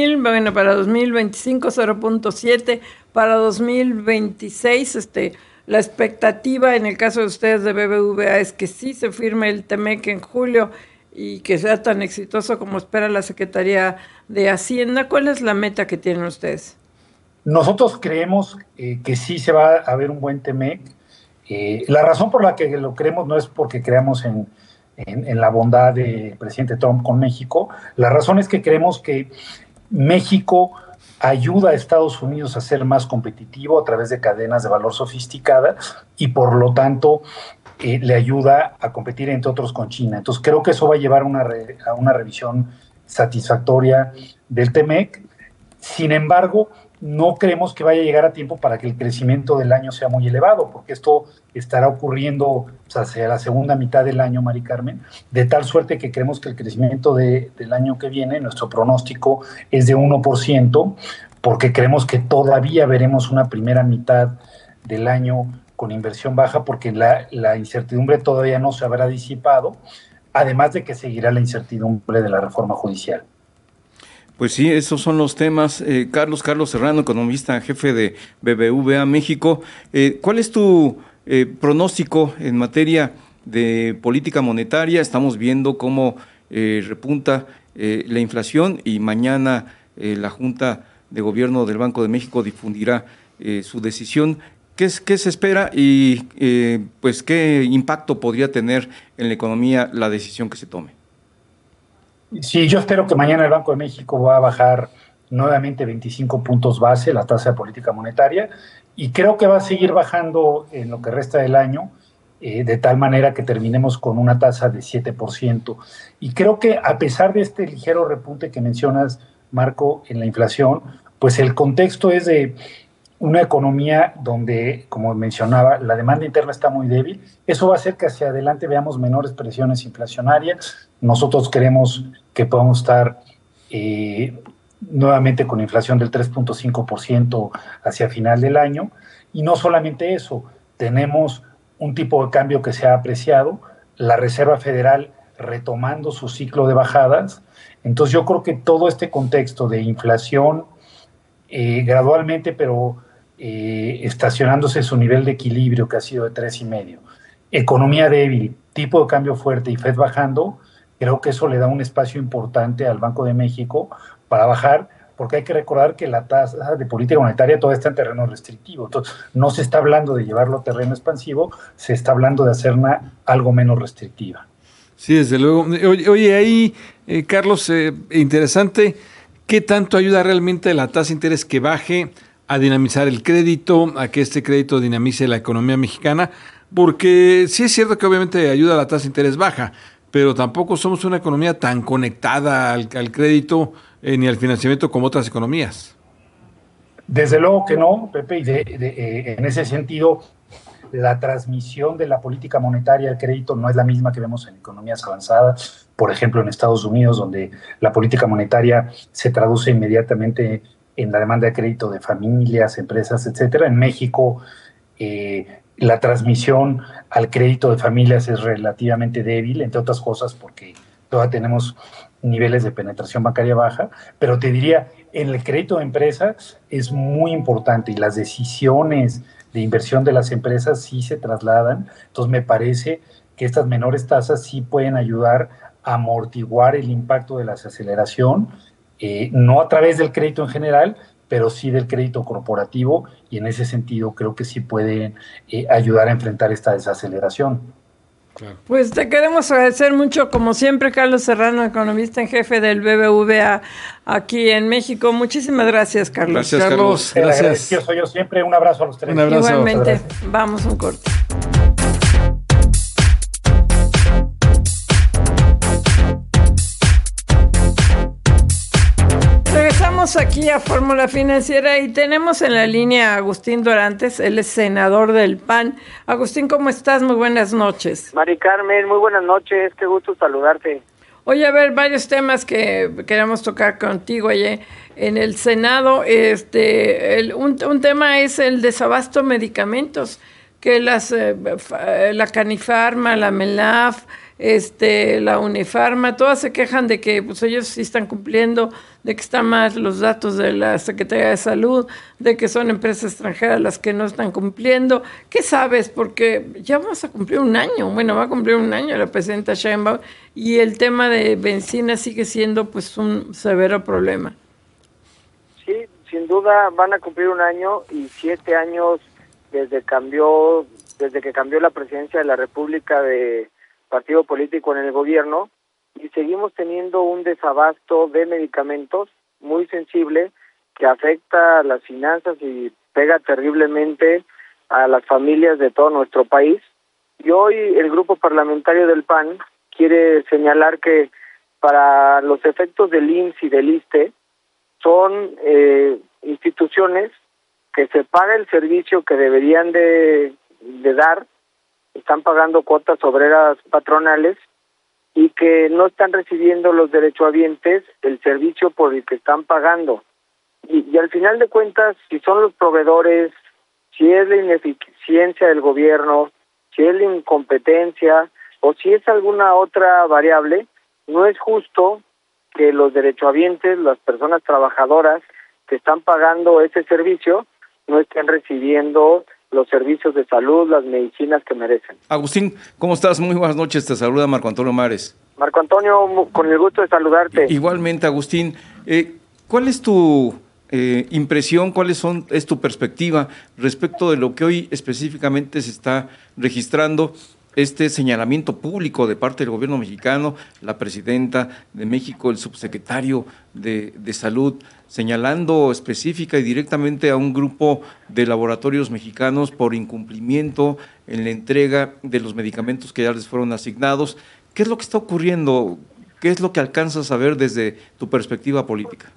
S5: 2025 0.7, para 2026 la expectativa en el caso de ustedes de BBVA es que sí se firme el TEMEC en julio y que sea tan exitoso como espera la Secretaría de Hacienda. ¿Cuál es la meta que tienen ustedes? Nosotros creemos que sí se va a ver un buen TEMEC. La razón por la que lo creemos no es porque creamos en la bondad del presidente Trump con México. La razón es que creemos que México ayuda a Estados Unidos a ser más competitivo a través de cadenas de valor sofisticadas y por lo tanto le ayuda a competir entre otros con China. Entonces creo que eso va a llevar a una revisión satisfactoria del TEMEC. Sin embargo, no creemos que vaya a llegar a tiempo para que el crecimiento del año sea muy elevado, porque esto estará ocurriendo hacia la segunda mitad del año, Mari Carmen, de tal suerte que creemos que el crecimiento del año que viene, nuestro pronóstico es de 1%, porque creemos que todavía veremos una primera mitad del año con inversión baja, porque la incertidumbre todavía no se habrá disipado, además de que seguirá la incertidumbre de la reforma judicial.
S6: Pues sí, esos son los temas. Carlos Serrano, economista jefe de BBVA México. ¿Cuál es tu pronóstico en materia de política monetaria? Estamos viendo cómo repunta la inflación y mañana la Junta de Gobierno del Banco de México difundirá su decisión. ¿Qué se espera y pues qué impacto podría tener en la economía la decisión que se tome?
S17: Sí, yo espero que mañana el Banco de México va a bajar nuevamente 25 puntos base la tasa de política monetaria y creo que va a seguir bajando en lo que resta del año, de tal manera que terminemos con una tasa de 7%. Y creo que a pesar de este ligero repunte que mencionas, Marco, en la inflación, pues el contexto es de una economía donde, como mencionaba, la demanda interna está muy débil. Eso va a hacer que hacia adelante veamos menores presiones inflacionarias. Nosotros creemos que podemos estar nuevamente con inflación del 3.5% hacia final del año. Y no solamente eso, tenemos un tipo de cambio que se ha apreciado, la Reserva Federal retomando su ciclo de bajadas. Entonces yo creo que todo este contexto de inflación gradualmente, pero estacionándose en su nivel de equilibrio que ha sido de 3,5, economía débil, tipo de cambio fuerte y Fed bajando, creo que eso le da un espacio importante al Banco de México para bajar, porque hay que recordar que la tasa de política monetaria todavía está en terreno restrictivo. Entonces, no se está hablando de llevarlo a terreno expansivo, se está hablando de hacerla algo menos restrictiva.
S7: Sí, desde luego. Oye, ahí, Carlos, interesante, ¿qué tanto ayuda realmente la tasa de interés que baje a dinamizar el crédito, a que este crédito dinamice la economía mexicana? Porque sí es cierto que obviamente ayuda a la tasa de interés baja, pero tampoco somos una economía tan conectada al crédito ni al financiamiento como otras economías.
S17: Desde luego que no, Pepe, y en ese sentido, la transmisión de la política monetaria al crédito no es la misma que vemos en economías avanzadas, por ejemplo en Estados Unidos, donde la política monetaria se traduce inmediatamente en la demanda de crédito de familias, empresas, etcétera. En México, la transmisión al crédito de familias es relativamente débil, entre otras cosas porque todavía tenemos niveles de penetración bancaria baja, pero te diría, en el crédito de empresas es muy importante y las decisiones de inversión de las empresas sí se trasladan. Entonces me parece que estas menores tasas sí pueden ayudar a amortiguar el impacto de la desaceleración, no a través del crédito en general, pero sí del crédito corporativo, y en ese sentido creo que sí pueden ayudar a enfrentar esta desaceleración.
S5: Claro. Pues te queremos agradecer mucho, como siempre, Carlos Serrano, economista en jefe del BBVA aquí en México. Muchísimas gracias, Carlos.
S7: Gracias, Carlos. Gracias.
S17: Yo soy yo siempre. Un abrazo a los tres.
S7: Un abrazo.
S5: Igualmente. Vamos un corte. Regresamos aquí a Fórmula Financiera y tenemos en la línea a Agustín Dorantes, él es senador del PAN. Agustín, ¿cómo estás? Muy buenas noches.
S18: Mari Carmen, muy buenas noches, qué gusto saludarte.
S5: Oye, a ver, varios temas que queremos tocar contigo. Oye, en el Senado, un tema es el desabasto de medicamentos, que la Canifarma, la MELAF, la Unifarma, todas se quejan de que pues ellos sí están cumpliendo, de que están más los datos de la Secretaría de Salud, de que son empresas extranjeras las que no están cumpliendo. ¿Qué sabes? Porque ya vamos a cumplir un año, va a cumplir un año la presidenta Sheinbaum y el tema de benzina sigue siendo pues un severo problema.
S18: Sí, sin duda van a cumplir un año y 7 años desde que cambió la presidencia de la República de partido político en el gobierno, y seguimos teniendo un desabasto de medicamentos muy sensible que afecta a las finanzas y pega terriblemente a las familias de todo nuestro país. Y hoy el grupo parlamentario del PAN quiere señalar que para los efectos del IMSS y del ISSSTE son instituciones que se paga el servicio que deberían de dar, están pagando cuotas obreras patronales y que no están recibiendo los derechohabientes el servicio por el que están pagando. Y al final de cuentas, si son los proveedores, si es la ineficiencia del gobierno, si es la incompetencia o si es alguna otra variable, no es justo que los derechohabientes, las personas trabajadoras que están pagando ese servicio, no estén recibiendo los servicios de salud, las medicinas que merecen.
S6: Agustín, ¿cómo estás? Muy buenas noches, te saluda Marco Antonio Mares.
S18: Marco Antonio, con el gusto de saludarte.
S6: Igualmente, Agustín, ¿cuál es tu impresión, es tu perspectiva respecto de lo que hoy específicamente se está registrando, este señalamiento público de parte del gobierno mexicano, la presidenta de México, el subsecretario de Salud, señalando específica y directamente a un grupo de laboratorios mexicanos por incumplimiento en la entrega de los medicamentos que ya les fueron asignados? ¿Qué es lo que está ocurriendo? ¿Qué es lo que alcanzas a ver desde tu perspectiva política?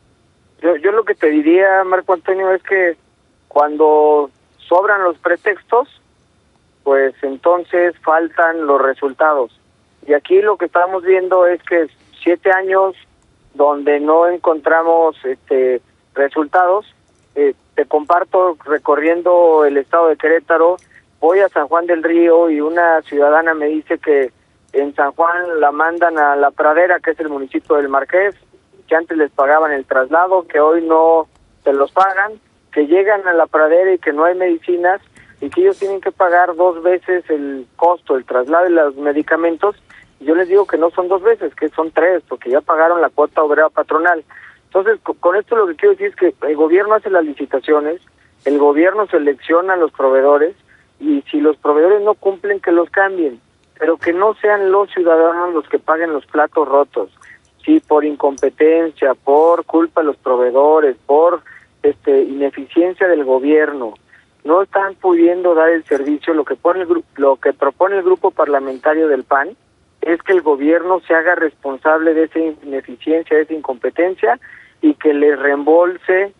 S18: Yo lo que te diría, Marco Antonio, es que cuando sobran los pretextos, pues entonces faltan los resultados. Y aquí lo que estamos viendo es que 7 años donde no encontramos resultados. Te comparto, recorriendo el estado de Querétaro, voy a San Juan del Río y una ciudadana me dice que en San Juan la mandan a La Pradera, que es el municipio del Marqués, que antes les pagaban el traslado, que hoy no se los pagan, que llegan a La Pradera y que no hay medicinas, y que ellos tienen que pagar 2 veces el costo, el traslado y los medicamentos. Y yo les digo que no son 2 veces, que son 3, porque ya pagaron la cuota obrera patronal. Entonces, con esto lo que quiero decir es que el gobierno hace las licitaciones, el gobierno selecciona a los proveedores, y si los proveedores no cumplen, que los cambien, pero que no sean los ciudadanos los que paguen los platos rotos. Si por incompetencia, por culpa de los proveedores, por ineficiencia del gobierno, no están pudiendo dar el servicio, lo que propone el grupo parlamentario del PAN es que el gobierno se haga responsable de esa ineficiencia, de esa incompetencia, y que les reembolse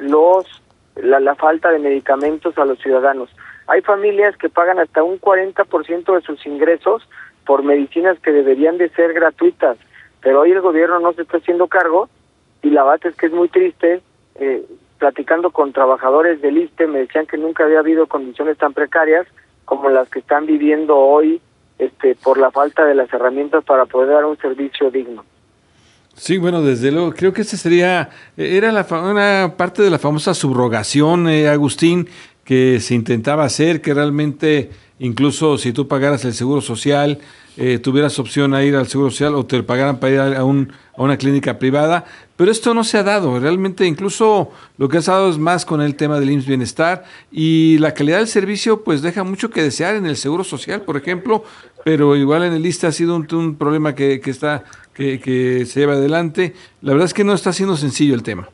S18: la falta de medicamentos a los ciudadanos. Hay familias que pagan hasta un 40% de sus ingresos por medicinas que deberían de ser gratuitas, pero hoy el gobierno no se está haciendo cargo, y la verdad es que es muy triste. Platicando con trabajadores del ISSSTE me decían que nunca había habido condiciones tan precarias como las que están viviendo hoy, por la falta de las herramientas para poder dar un servicio digno.
S7: Sí, bueno, desde luego, creo que era una parte de la famosa subrogación, Agustín, que se intentaba hacer, que realmente incluso si tú pagaras el Seguro Social, tuvieras opción a ir al Seguro Social o te pagaran para ir a una clínica privada, pero esto no se ha dado. Realmente incluso lo que ha dado es más con el tema del IMSS Bienestar, y la calidad del servicio pues deja mucho que desear en el Seguro Social, por ejemplo, pero igual en el ISSSTE ha sido un problema que se lleva adelante. La verdad es que no está siendo sencillo el tema.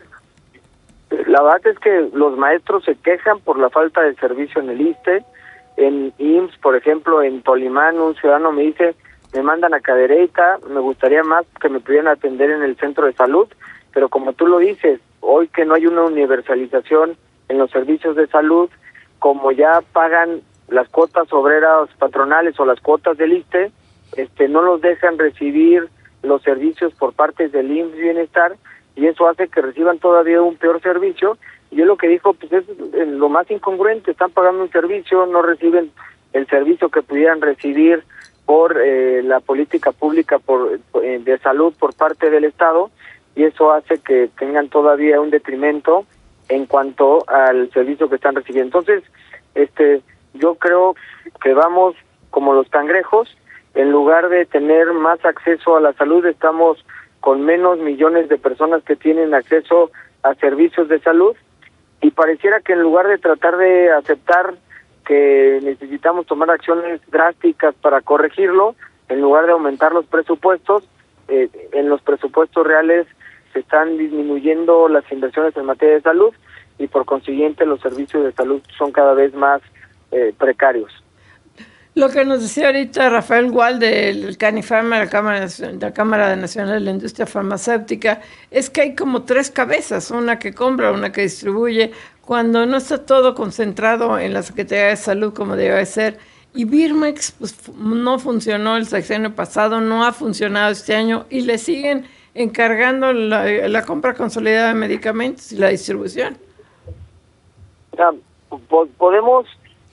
S18: La verdad es que los maestros se quejan por la falta de servicio en el ISSSTE. En IMSS, por ejemplo, en Tolimán, un ciudadano me dice, me mandan a Cadereyta, me gustaría más que me pudieran atender en el centro de salud, pero como tú lo dices, hoy que no hay una universalización en los servicios de salud, como ya pagan las cuotas obreras patronales o las cuotas del ISSSTE, no los dejan recibir los servicios por parte del IMSS Bienestar, y eso hace que reciban todavía un peor servicio. Y yo lo que dijo, pues es lo más incongruente, están pagando un servicio, no reciben el servicio que pudieran recibir por la política pública de salud por parte del Estado, y eso hace que tengan todavía un detrimento en cuanto al servicio que están recibiendo. Entonces, yo creo que vamos como los cangrejos. En lugar de tener más acceso a la salud, estamos con menos millones de personas que tienen acceso a servicios de salud, y pareciera que en lugar de tratar de aceptar que necesitamos tomar acciones drásticas para corregirlo, en lugar de aumentar los presupuestos, en los presupuestos reales se están disminuyendo las inversiones en materia de salud, y por consiguiente los servicios de salud son cada vez más precarios.
S5: Lo que nos decía ahorita Rafael Gual del Canifarma, la Cámara Nacional de la Industria Farmacéutica, es que hay como 3 cabezas, una que compra, una que distribuye, cuando no está todo concentrado en la Secretaría de Salud como debe ser. Y Birmex pues, no funcionó el sexenio pasado, no ha funcionado este año, y le siguen encargando la compra consolidada de medicamentos y la distribución.
S18: Podemos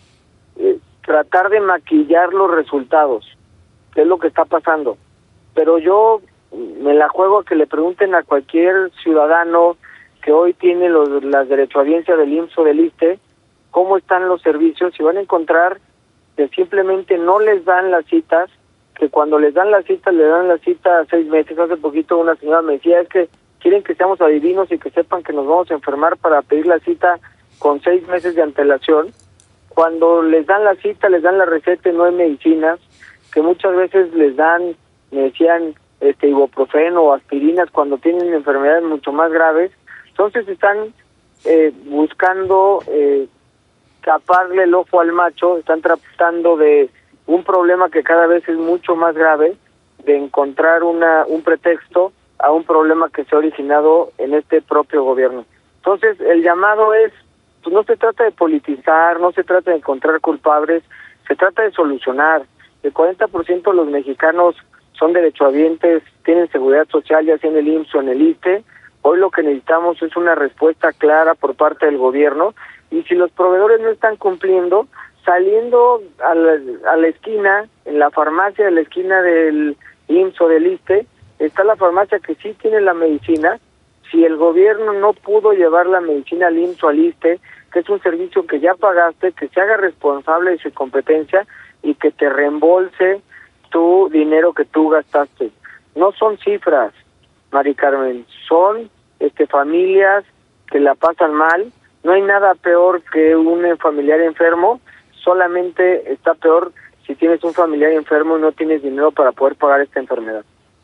S18: tratar de maquillar los resultados, que es lo que está pasando, pero yo me la juego a que le pregunten a cualquier ciudadano que hoy tiene las derechohabiencias del IMSS o del ISSSTE cómo están los servicios, y van a encontrar que simplemente no les dan las citas, que cuando les dan la cita, le dan la cita a 6 meses. Hace poquito una señora me decía, es que quieren que seamos adivinos y que sepan que nos vamos a enfermar para pedir la cita con 6 meses de antelación. Cuando les dan la cita, les dan la receta y no hay medicinas, que muchas veces les dan, me decían, ibuprofeno o aspirinas cuando tienen enfermedades mucho más graves. Entonces están buscando taparle el ojo al macho, están tratando de un problema que cada vez es mucho más grave, de encontrar un pretexto a un problema que se ha originado en este propio gobierno. Entonces el llamado es, pues no se trata de politizar, no se trata de encontrar culpables, se trata de solucionar. El 40% de los mexicanos son derechohabientes, tienen seguridad social, ya sea en el IMSS o en el ISSSTE. Hoy lo que necesitamos es una respuesta clara por parte del gobierno, y si los proveedores no están cumpliendo, saliendo a la esquina, en la farmacia de la esquina del IMSS o del ISSSTE, está la farmacia que sí tiene la medicina. Si el gobierno no pudo llevar la medicina al IMSS o al ISSSTE, que es un servicio que ya pagaste, que se haga responsable de su competencia y que te reembolse tu dinero que tú gastaste. No son cifras, Mari Carmen, son familias que la pasan mal. No hay nada peor que un familiar enfermo, solamente está peor si tienes un familiar enfermo y no tienes dinero para poder pagar esta enfermedad.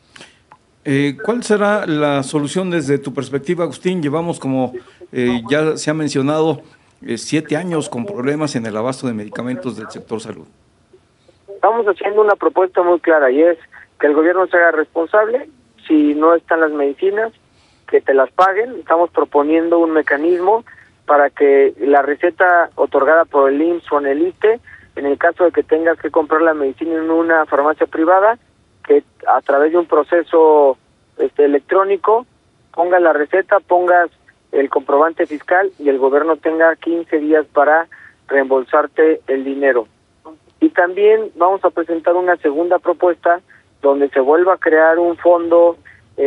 S6: ¿Cuál será la solución desde tu perspectiva, Agustín? Llevamos, como ya se ha mencionado, 7 años con problemas en el abasto de medicamentos del sector salud.
S18: Estamos haciendo una propuesta muy clara, y es que el gobierno se haga responsable. Si no están las medicinas, que te las paguen. Estamos proponiendo un mecanismo para que la receta otorgada por el IMSS o en el ISSSTE, en el caso de que tengas que comprar la medicina en una farmacia privada, que a través de un proceso electrónico pongas la receta, pongas el comprobante fiscal, y el gobierno tenga 15 días para reembolsarte el dinero. Y también vamos a presentar una segunda propuesta donde se vuelva a crear un fondo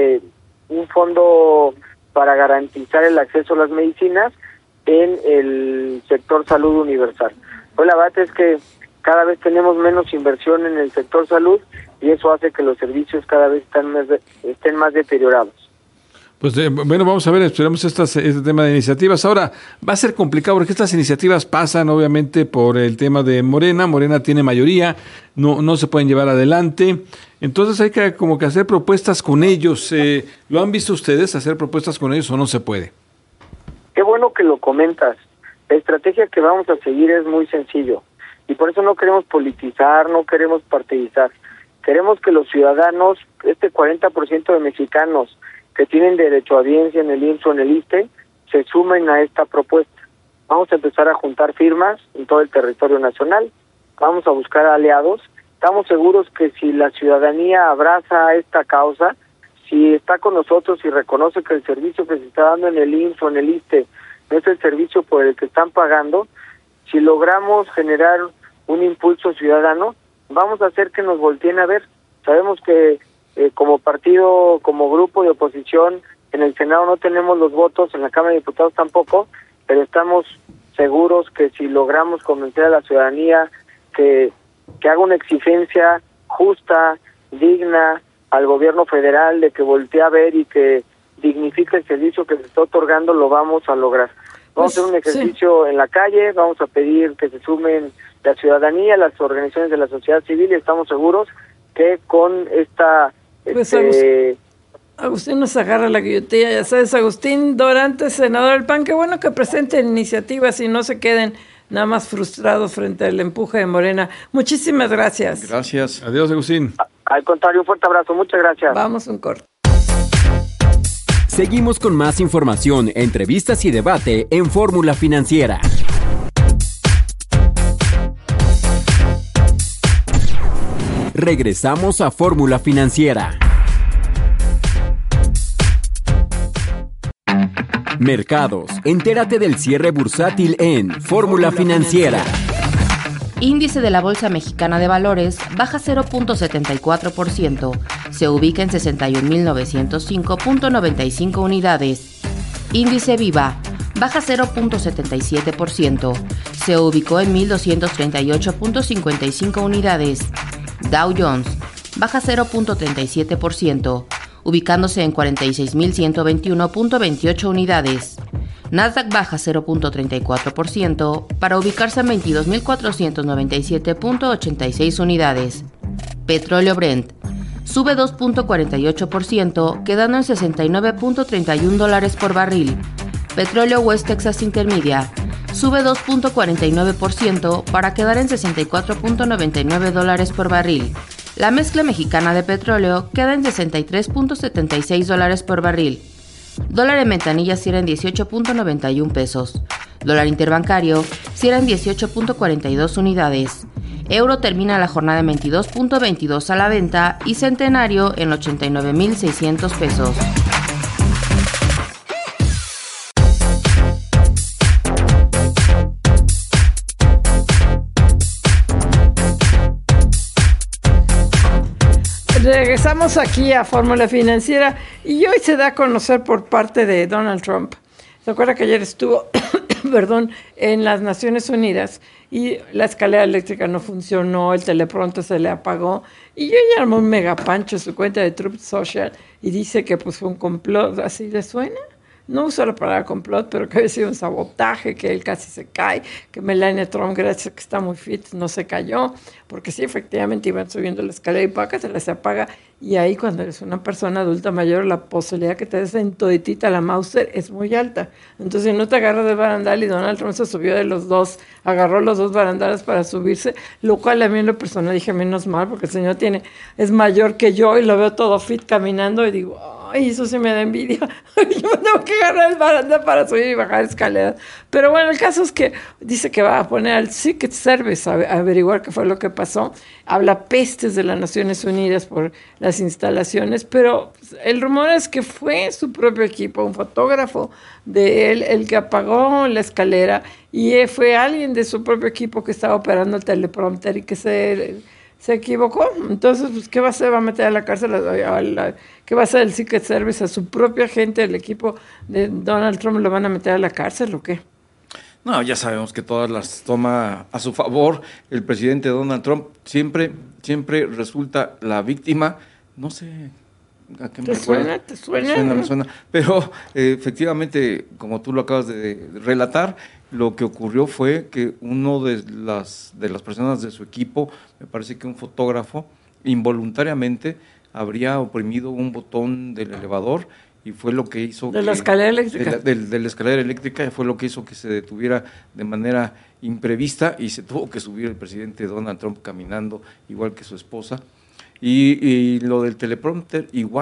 S18: para garantizar el acceso a las medicinas en el sector salud universal. Pues la verdad es que cada vez tenemos menos inversión en el sector salud, y eso hace que los servicios cada vez estén más deteriorados.
S7: Pues bueno, vamos a ver, esperamos este tema de iniciativas. Ahora, va a ser complicado porque estas iniciativas pasan obviamente por el tema de Morena. Morena tiene mayoría, no se pueden llevar adelante. Entonces hay que como que hacer propuestas con ellos. ¿Lo han visto ustedes, hacer propuestas con ellos, o no se puede?
S18: Qué bueno que lo comentas. La estrategia que vamos a seguir es muy sencillo, y por eso no queremos politizar, no queremos partidizar. Queremos que los ciudadanos, 40% de mexicanos que tienen derecho a audiencia en el IMSS o en el ISSSTE se sumen a esta propuesta. Vamos a empezar a juntar firmas en todo el territorio nacional, vamos a buscar aliados. Estamos seguros que si la ciudadanía abraza esta causa, si está con nosotros y reconoce que el servicio que se está dando en el IMSS o en el ISSSTE no es el servicio por el que están pagando, si logramos generar un impulso ciudadano, vamos a hacer que nos volteen a ver. Sabemos que como partido, como grupo de oposición, en el Senado no tenemos los votos, en la Cámara de Diputados tampoco, pero estamos seguros que si logramos convencer a la ciudadanía que haga una exigencia justa, digna, al gobierno federal de que voltee a ver y que dignifique el servicio que se está otorgando, lo vamos a lograr. Vamos a hacer un ejercicio en la calle, vamos a pedir que se sumen la ciudadanía, las organizaciones de la sociedad civil, y estamos seguros que con esta...
S5: Agustín nos agarra la guillotina, ya sabes. Agustín Dorantes, senador del PAN, qué bueno que presenten iniciativas y no se queden nada más frustrados frente al empuje de Morena. Muchísimas gracias.
S6: Gracias.
S7: Adiós, Agustín.
S18: Al contrario, un fuerte abrazo, muchas gracias.
S5: Vamos un corte.
S4: Seguimos con más información, entrevistas y debate en Fórmula Financiera. Regresamos a Fórmula Financiera. Mercados. Entérate del cierre bursátil en Fórmula Financiera.
S14: Índice de la Bolsa Mexicana de Valores baja 0.74%, se ubica en 61.905.95 unidades. Índice Viva baja 0.77%, se ubicó en 1.238.55 unidades. Dow Jones baja 0.37%, ubicándose en 46.121.28 unidades. Nasdaq baja 0.34% para ubicarse en 22.497.86 unidades. Petróleo Brent sube 2.48%, quedando en $69.31 por barril. Petróleo West Texas Intermedia sube 2.49% para quedar en $64.99 por barril. La mezcla mexicana de petróleo queda en $63.76 por barril. Dólar en ventanilla cierra en 18.91 pesos. Dólar interbancario cierra en 18.42 unidades. Euro termina la jornada en 22.22 a la venta y centenario en 89.600 pesos.
S5: Regresamos aquí a Fórmula Financiera y hoy se da a conocer por parte de Donald Trump. ¿Se acuerda que ayer estuvo en las Naciones Unidas y la escalera eléctrica no funcionó, el teleprompter se le apagó y ella armó un megapancho en su cuenta de Truth Social y dice que pues fue un complot? ¿Así le suena? No usó la palabra complot, pero que había sido un sabotaje, que él casi se cae, que Melania Trump, gracias a que está muy fit, no se cayó, porque sí, efectivamente iban subiendo la escalera y paca, se les apaga, y ahí cuando eres una persona adulta mayor, la posibilidad que te des en toditita la Mauser es muy alta. Entonces, no te agarras del barandal y Donald Trump se subió de los dos, agarró los dos barandales para subirse, lo cual a mí en lo personal dije, menos mal, porque el señor es mayor que yo y lo veo todo fit caminando y digo, ay, eso sí me da envidia. Yo tengo que agarrar el barandal para subir y bajar escaleras. Pero bueno, el caso es que dice que va a poner al Secret Service a averiguar qué fue lo que pasó. Habla pestes de las Naciones Unidas por las instalaciones, pero el rumor es que fue su propio equipo, un fotógrafo de él, el que apagó la escalera, y fue alguien de su propio equipo que estaba operando el teleprompter y que se equivocó. Entonces, pues, ¿qué va a hacer? ¿Va a meter a la cárcel? ¿Qué va a hacer el Secret Service? ¿A su propia gente, el equipo de Donald Trump, lo van a meter a la cárcel o qué?
S6: No, ya sabemos que todas las toma a su favor. El presidente Donald Trump siempre resulta la víctima. No sé a qué me suena. ¿Te suena? Me suena. Pero efectivamente, como tú lo acabas de relatar, lo que ocurrió fue que uno de las personas de su equipo, me parece que un fotógrafo, involuntariamente habría oprimido un botón del elevador y fue lo que hizo
S5: la escalera eléctrica.
S6: De la escalera eléctrica fue lo que hizo que se detuviera de manera imprevista y se tuvo que subir el presidente Donald Trump caminando, igual que su esposa. Y lo del teleprompter igual,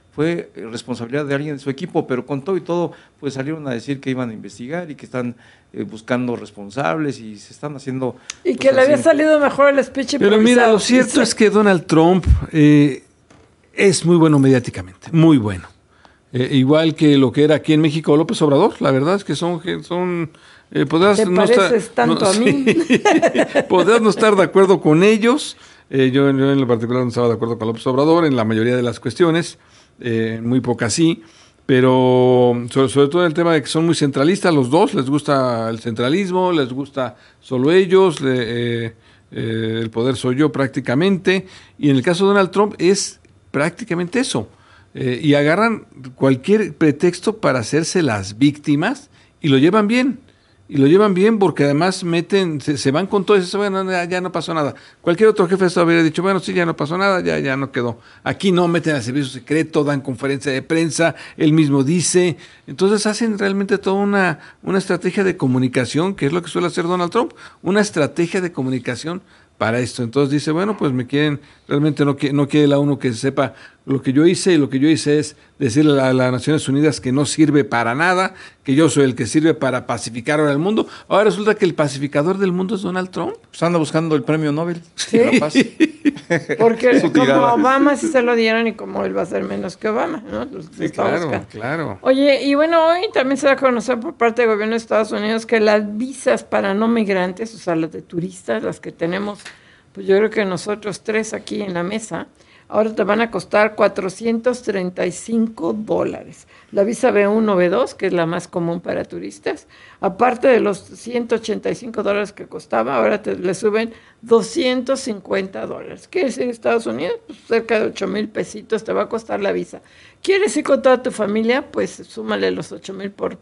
S6: fue responsabilidad de alguien de su equipo, pero con todo y todo, pues salieron a decir que iban a investigar y que están buscando responsables y se están haciendo...
S5: Y que le había salido mejor el speech improvisado.
S7: Pero mira, lo cierto es que Donald Trump es muy bueno mediáticamente, muy bueno. Igual que lo que era aquí en México López Obrador, la verdad es que podrás
S5: ¿Te pareces tanto a mí?
S7: Podrás no estar de acuerdo con ellos. Yo en lo particular no estaba de acuerdo con López Obrador en la mayoría de las cuestiones, muy pocas sí, pero sobre todo en el tema de que son muy centralistas los dos, les gusta el centralismo, les gusta solo ellos, el poder soy yo prácticamente, y en el caso de Donald Trump es prácticamente eso. Y agarran cualquier pretexto para hacerse las víctimas y lo llevan bien. Y lo llevan bien porque además se van con todo y dicen, bueno, ya no pasó nada. Cualquier otro jefe de Estado hubiera dicho, bueno, sí, ya no pasó nada, ya no quedó. Aquí no, meten al servicio secreto, dan conferencia de prensa, él mismo dice. Entonces hacen realmente toda una estrategia de comunicación, que es lo que suele hacer Donald Trump, una estrategia de comunicación para esto. Entonces dice, bueno, pues realmente no quiere la ONU que sepa lo que yo hice, y lo que yo hice es decirle a las Naciones Unidas que no sirve para nada, que yo soy el que sirve para pacificar ahora el mundo. Ahora resulta que el pacificador del mundo es Donald Trump.
S6: Pues anda buscando el premio Nobel.
S5: ¿Sí? De la paz. Porque como Obama sí se lo dieron y como él va a ser menos que Obama, ¿no?
S7: Sí, claro.
S5: Oye, y bueno, hoy también se da a conocer por parte del gobierno de Estados Unidos que las visas para no migrantes, o sea, las de turistas, las que tenemos, pues yo creo que nosotros tres aquí en la mesa, ahora te van a costar $435. La visa B1 o B2, que es la más común para turistas, aparte de los $185 que costaba, ahora le suben $250. ¿Quiere decir Estados Unidos? Pues cerca de 8,000 pesitos te va a costar la visa. ¿Quieres ir con toda tu familia? Pues súmale los 8,000 por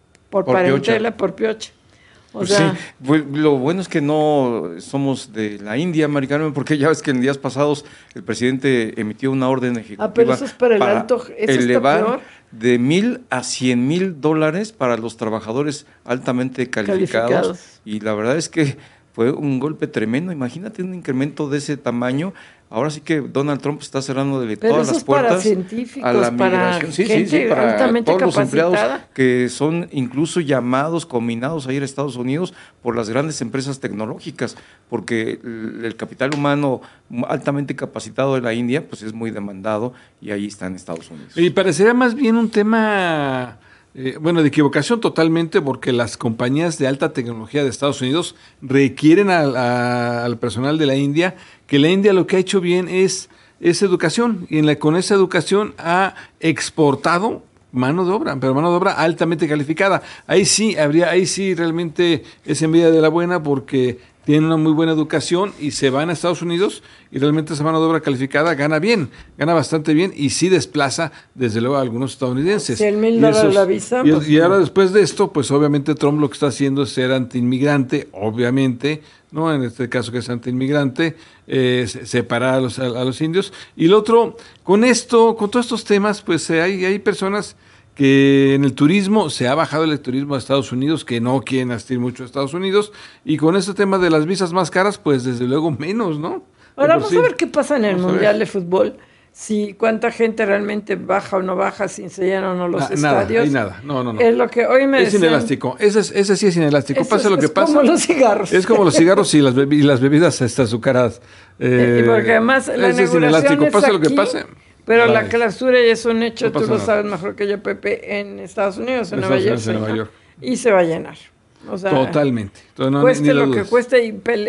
S5: parentela, por piocha.
S6: Pues sí, pues lo bueno es que no somos de la India, Mari Carmen, porque ya ves que en días pasados el presidente emitió una orden ejecutiva
S5: pero eso es para el alto, eso
S6: elevar
S5: está peor.
S6: de $1,000 a $100,000 para los trabajadores altamente calificados. Y la verdad es que fue un golpe tremendo. Imagínate un incremento de ese tamaño. Ahora sí que Donald Trump está cerrando todas las puertas a la migración. Sí, para todos los empleados que son incluso llamados, combinados a ir a Estados Unidos por las grandes empresas tecnológicas, porque el capital humano altamente capacitado de la India pues es muy demandado y ahí está en Estados Unidos.
S7: Y parecería más bien un tema... de equivocación totalmente, porque las compañías de alta tecnología de Estados Unidos requieren al personal de la India, que la India lo que ha hecho bien es educación, y con esa educación ha exportado mano de obra, pero mano de obra altamente calificada. Ahí sí realmente es envidia de la buena, porque tienen una muy buena educación y se van a Estados Unidos y realmente esa mano de obra calificada gana bastante bien y sí desplaza desde luego a algunos estadounidenses.
S5: $100,000 la visa.
S7: Y ahora después de esto, pues obviamente Trump lo que está haciendo es ser antiinmigrante, obviamente, ¿no? En este caso que es antiinmigrante, separar a los indios. Y lo otro, con todos estos temas, pues hay personas que en el turismo se ha bajado el turismo a Estados Unidos, que no quieren asistir mucho a Estados Unidos, y con este tema de las visas más caras, pues desde luego menos, ¿no?
S5: Ahora vamos a ver qué pasa en el Mundial de Fútbol, si cuánta gente realmente baja o no baja, si se llenan o no los estadios.
S7: Nada, no.
S5: Es lo que hoy me decían.
S7: Es inelástico, ese sí es inelástico, pase lo que pase.
S5: Es como los cigarros.
S7: Es como los cigarros y las bebidas azucaradas.
S5: Porque además la
S7: ese es inelástico, pase lo que pase.
S5: Pero la clausura ya es un hecho, tú lo sabes mejor que yo, Pepe, en Estados Unidos, en Nueva York. Y se va a llenar. O sea,
S7: totalmente.
S5: Cueste lo que cueste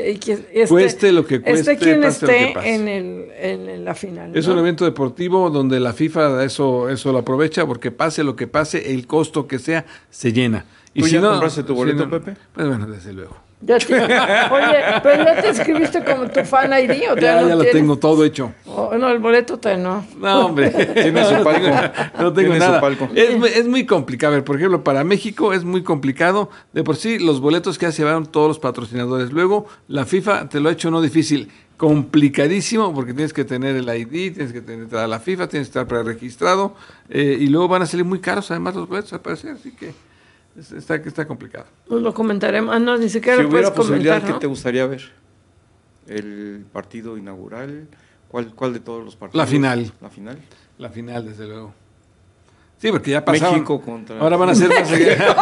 S7: cueste lo que cueste,
S5: quien
S7: pase
S5: esté
S7: lo que pase.
S5: en la final.
S7: Es un evento deportivo donde la FIFA eso lo aprovecha, porque pase lo que pase, el costo que sea, se llena. Y
S6: ¿Tú
S7: si
S6: ya
S7: no,
S6: compraste tu boleto, Pepe?
S7: Pues bueno, desde luego.
S5: Oye, pero ya te escribiste como tu fan ID, ¿o
S7: ya lo tengo todo hecho.
S5: No, el boleto no.
S7: No, hombre.
S6: Tiene su palco.
S7: No tengo nada. Es muy complicado. A ver, por ejemplo, para México es muy complicado. De por sí, los boletos que ya se llevaron todos los patrocinadores. Luego, la FIFA te lo ha hecho no difícil, complicadísimo, porque tienes que tener el ID, tienes que entrar a la FIFA, tienes que estar preregistrado, y luego van a salir muy caros, además, los boletos, al parecer, así que está complicado.
S5: Pues lo comentaremos. No, ni siquiera
S6: si
S5: lo puedes
S6: hubiera posibilidad,
S5: comentar, ¿no?
S6: ¿qué te gustaría ver? ¿El partido inaugural ¿Cuál de todos los partidos?
S7: La final.
S6: La final.
S7: La final, desde luego. Sí, porque ya pasaron.
S6: México contra...
S7: Ahora van a ser más...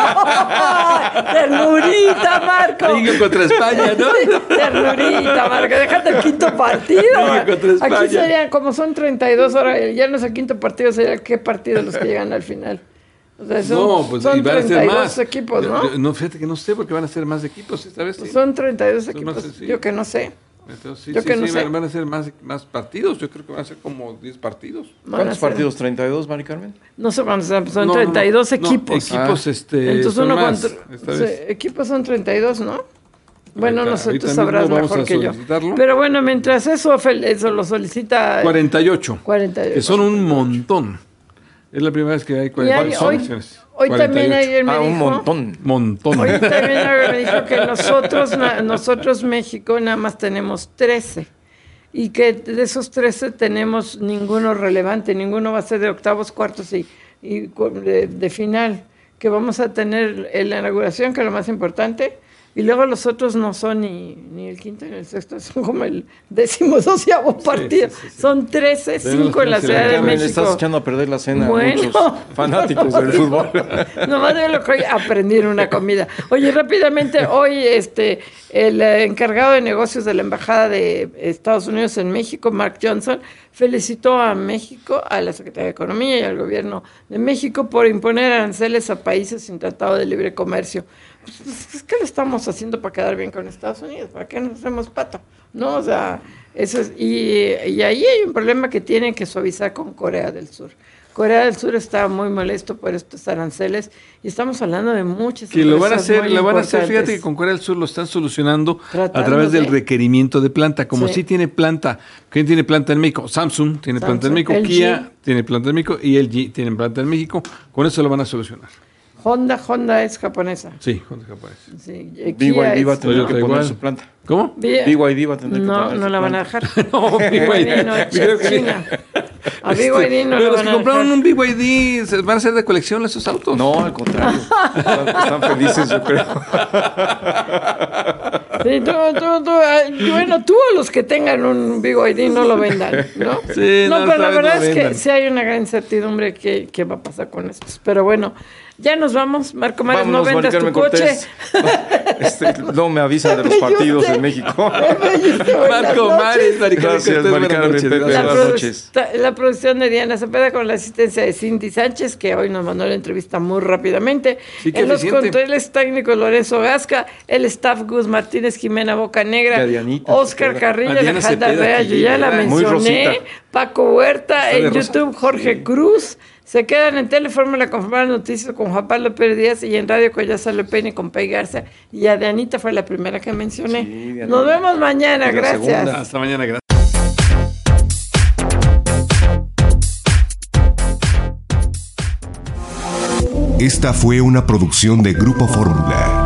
S5: ¡Ternurita, Marco!
S7: México contra España, ¿no?
S5: ¡Ternurita, Marco! Déjate el quinto partido.
S7: México contra España.
S5: Aquí serían, como son 32 horas, ya no es el quinto partido, sería qué partido los que llegan al final. O sea, son,
S7: pues
S5: son
S7: van a ser más
S5: equipos, ¿no?
S7: No, fíjate que no sé, porque van a ser más equipos esta vez.
S5: Pues
S7: sí.
S5: son 32
S7: Son
S5: equipos.
S7: más, sí.
S5: Yo que no sé.
S7: Entonces,
S5: Yo que no sé.
S7: Van a ser más partidos. Yo creo que van a ser como 10 partidos.
S6: ¿Cuántos partidos? ¿32, Mari Carmen?
S5: No sé cuántos, son 32 equipos.
S7: Equipos,
S5: entonces
S7: son
S5: uno
S7: más,
S5: contra... equipos son 32, ¿no? Bueno,
S7: ahorita,
S5: no sé, tú sabrás mejor que yo.
S7: Solicitarlo.
S5: Pero bueno, mientras eso lo solicita...
S7: 48.
S5: 48.
S7: Que son un montón. Es la primera vez que hay 48 elecciones.
S5: Hoy también ayer me dijo...
S6: un montón.
S5: Hoy también ayer me dijo que nosotros México nada más tenemos 13. Y que de esos 13 tenemos ninguno relevante, ninguno va a ser de octavos, cuartos y de final. Que vamos a tener la inauguración, que es lo más importante, y luego los otros no son ni el quinto ni el sexto, son como el 12º partido. Sí. Son 13, 5 en la Ciudad de México.
S6: Le estás echando a perder la cena a muchos fanáticos del fútbol.
S5: Nomás de lo que hoy aprendí en una comida. Oye, rápidamente, hoy el encargado de negocios de la Embajada de Estados Unidos en México, Mark Johnson, felicitó a México, a la Secretaría de Economía y al gobierno de México por imponer aranceles a países sin tratado de libre comercio. Pues, ¿qué lo estamos haciendo para quedar bien con Estados Unidos? ¿Para qué nos hacemos pato? ¿No? O sea, eso es, y ahí hay un problema que tienen que suavizar con Corea del Sur. Corea del Sur está muy molesto por estos aranceles y estamos hablando de muchas
S7: que lo van a hacer, fíjate que con Corea del Sur lo están solucionando a través del requerimiento de planta, como sí tiene planta. ¿Quién tiene planta en México? Samsung tiene planta en México, LG. Kia tiene planta en México y LG tiene planta en México. Con eso lo van a solucionar.
S5: Honda es japonesa.
S7: Sí, Honda es japonesa.
S5: Sí,
S6: BYD va a tener que poner su planta.
S7: ¿Cómo?
S6: BYD va a tener que poner su planta.
S5: No la van a dejar.
S7: No, BYD
S5: no, es China. A BYD no lo van a dejar.
S7: Los que compraron un BYD, ¿van a ser de colección esos autos?
S6: No, al contrario. Están felices, yo creo.
S5: Sí, tú o los que tengan un BYD no lo vendan, ¿no?
S7: Sí,
S5: no, pero la verdad es que sí hay una gran incertidumbre qué va a pasar con estos. Pero bueno, ya nos vamos. Marco Mares, no vendas tu coche.
S6: No me avisan de los partidos en México.
S7: Marco Mares,
S6: gracias, buenas noches.
S5: La producción de Diana Cepeda con la asistencia de Cindy Sánchez, que hoy nos mandó la entrevista muy rápidamente. Sí, en los controles técnicos, Lorenzo Gasca, el staff Gus Martínez, Jimena Bocanegra, Oscar Carrillo, Alejandra Rea, yo ya la mencioné, Paco Huerta, en YouTube Jorge Cruz. Se quedan en Telefórmula con Formar Noticias con Juan Pablo Pérez Díaz y en Radio Collazo Lepeine con Pei Garza. Y a Dianita fue la primera que mencioné. Sí, nos vemos mañana, gracias.
S7: Hasta mañana, gracias.
S19: Esta fue una producción de Grupo Fórmula.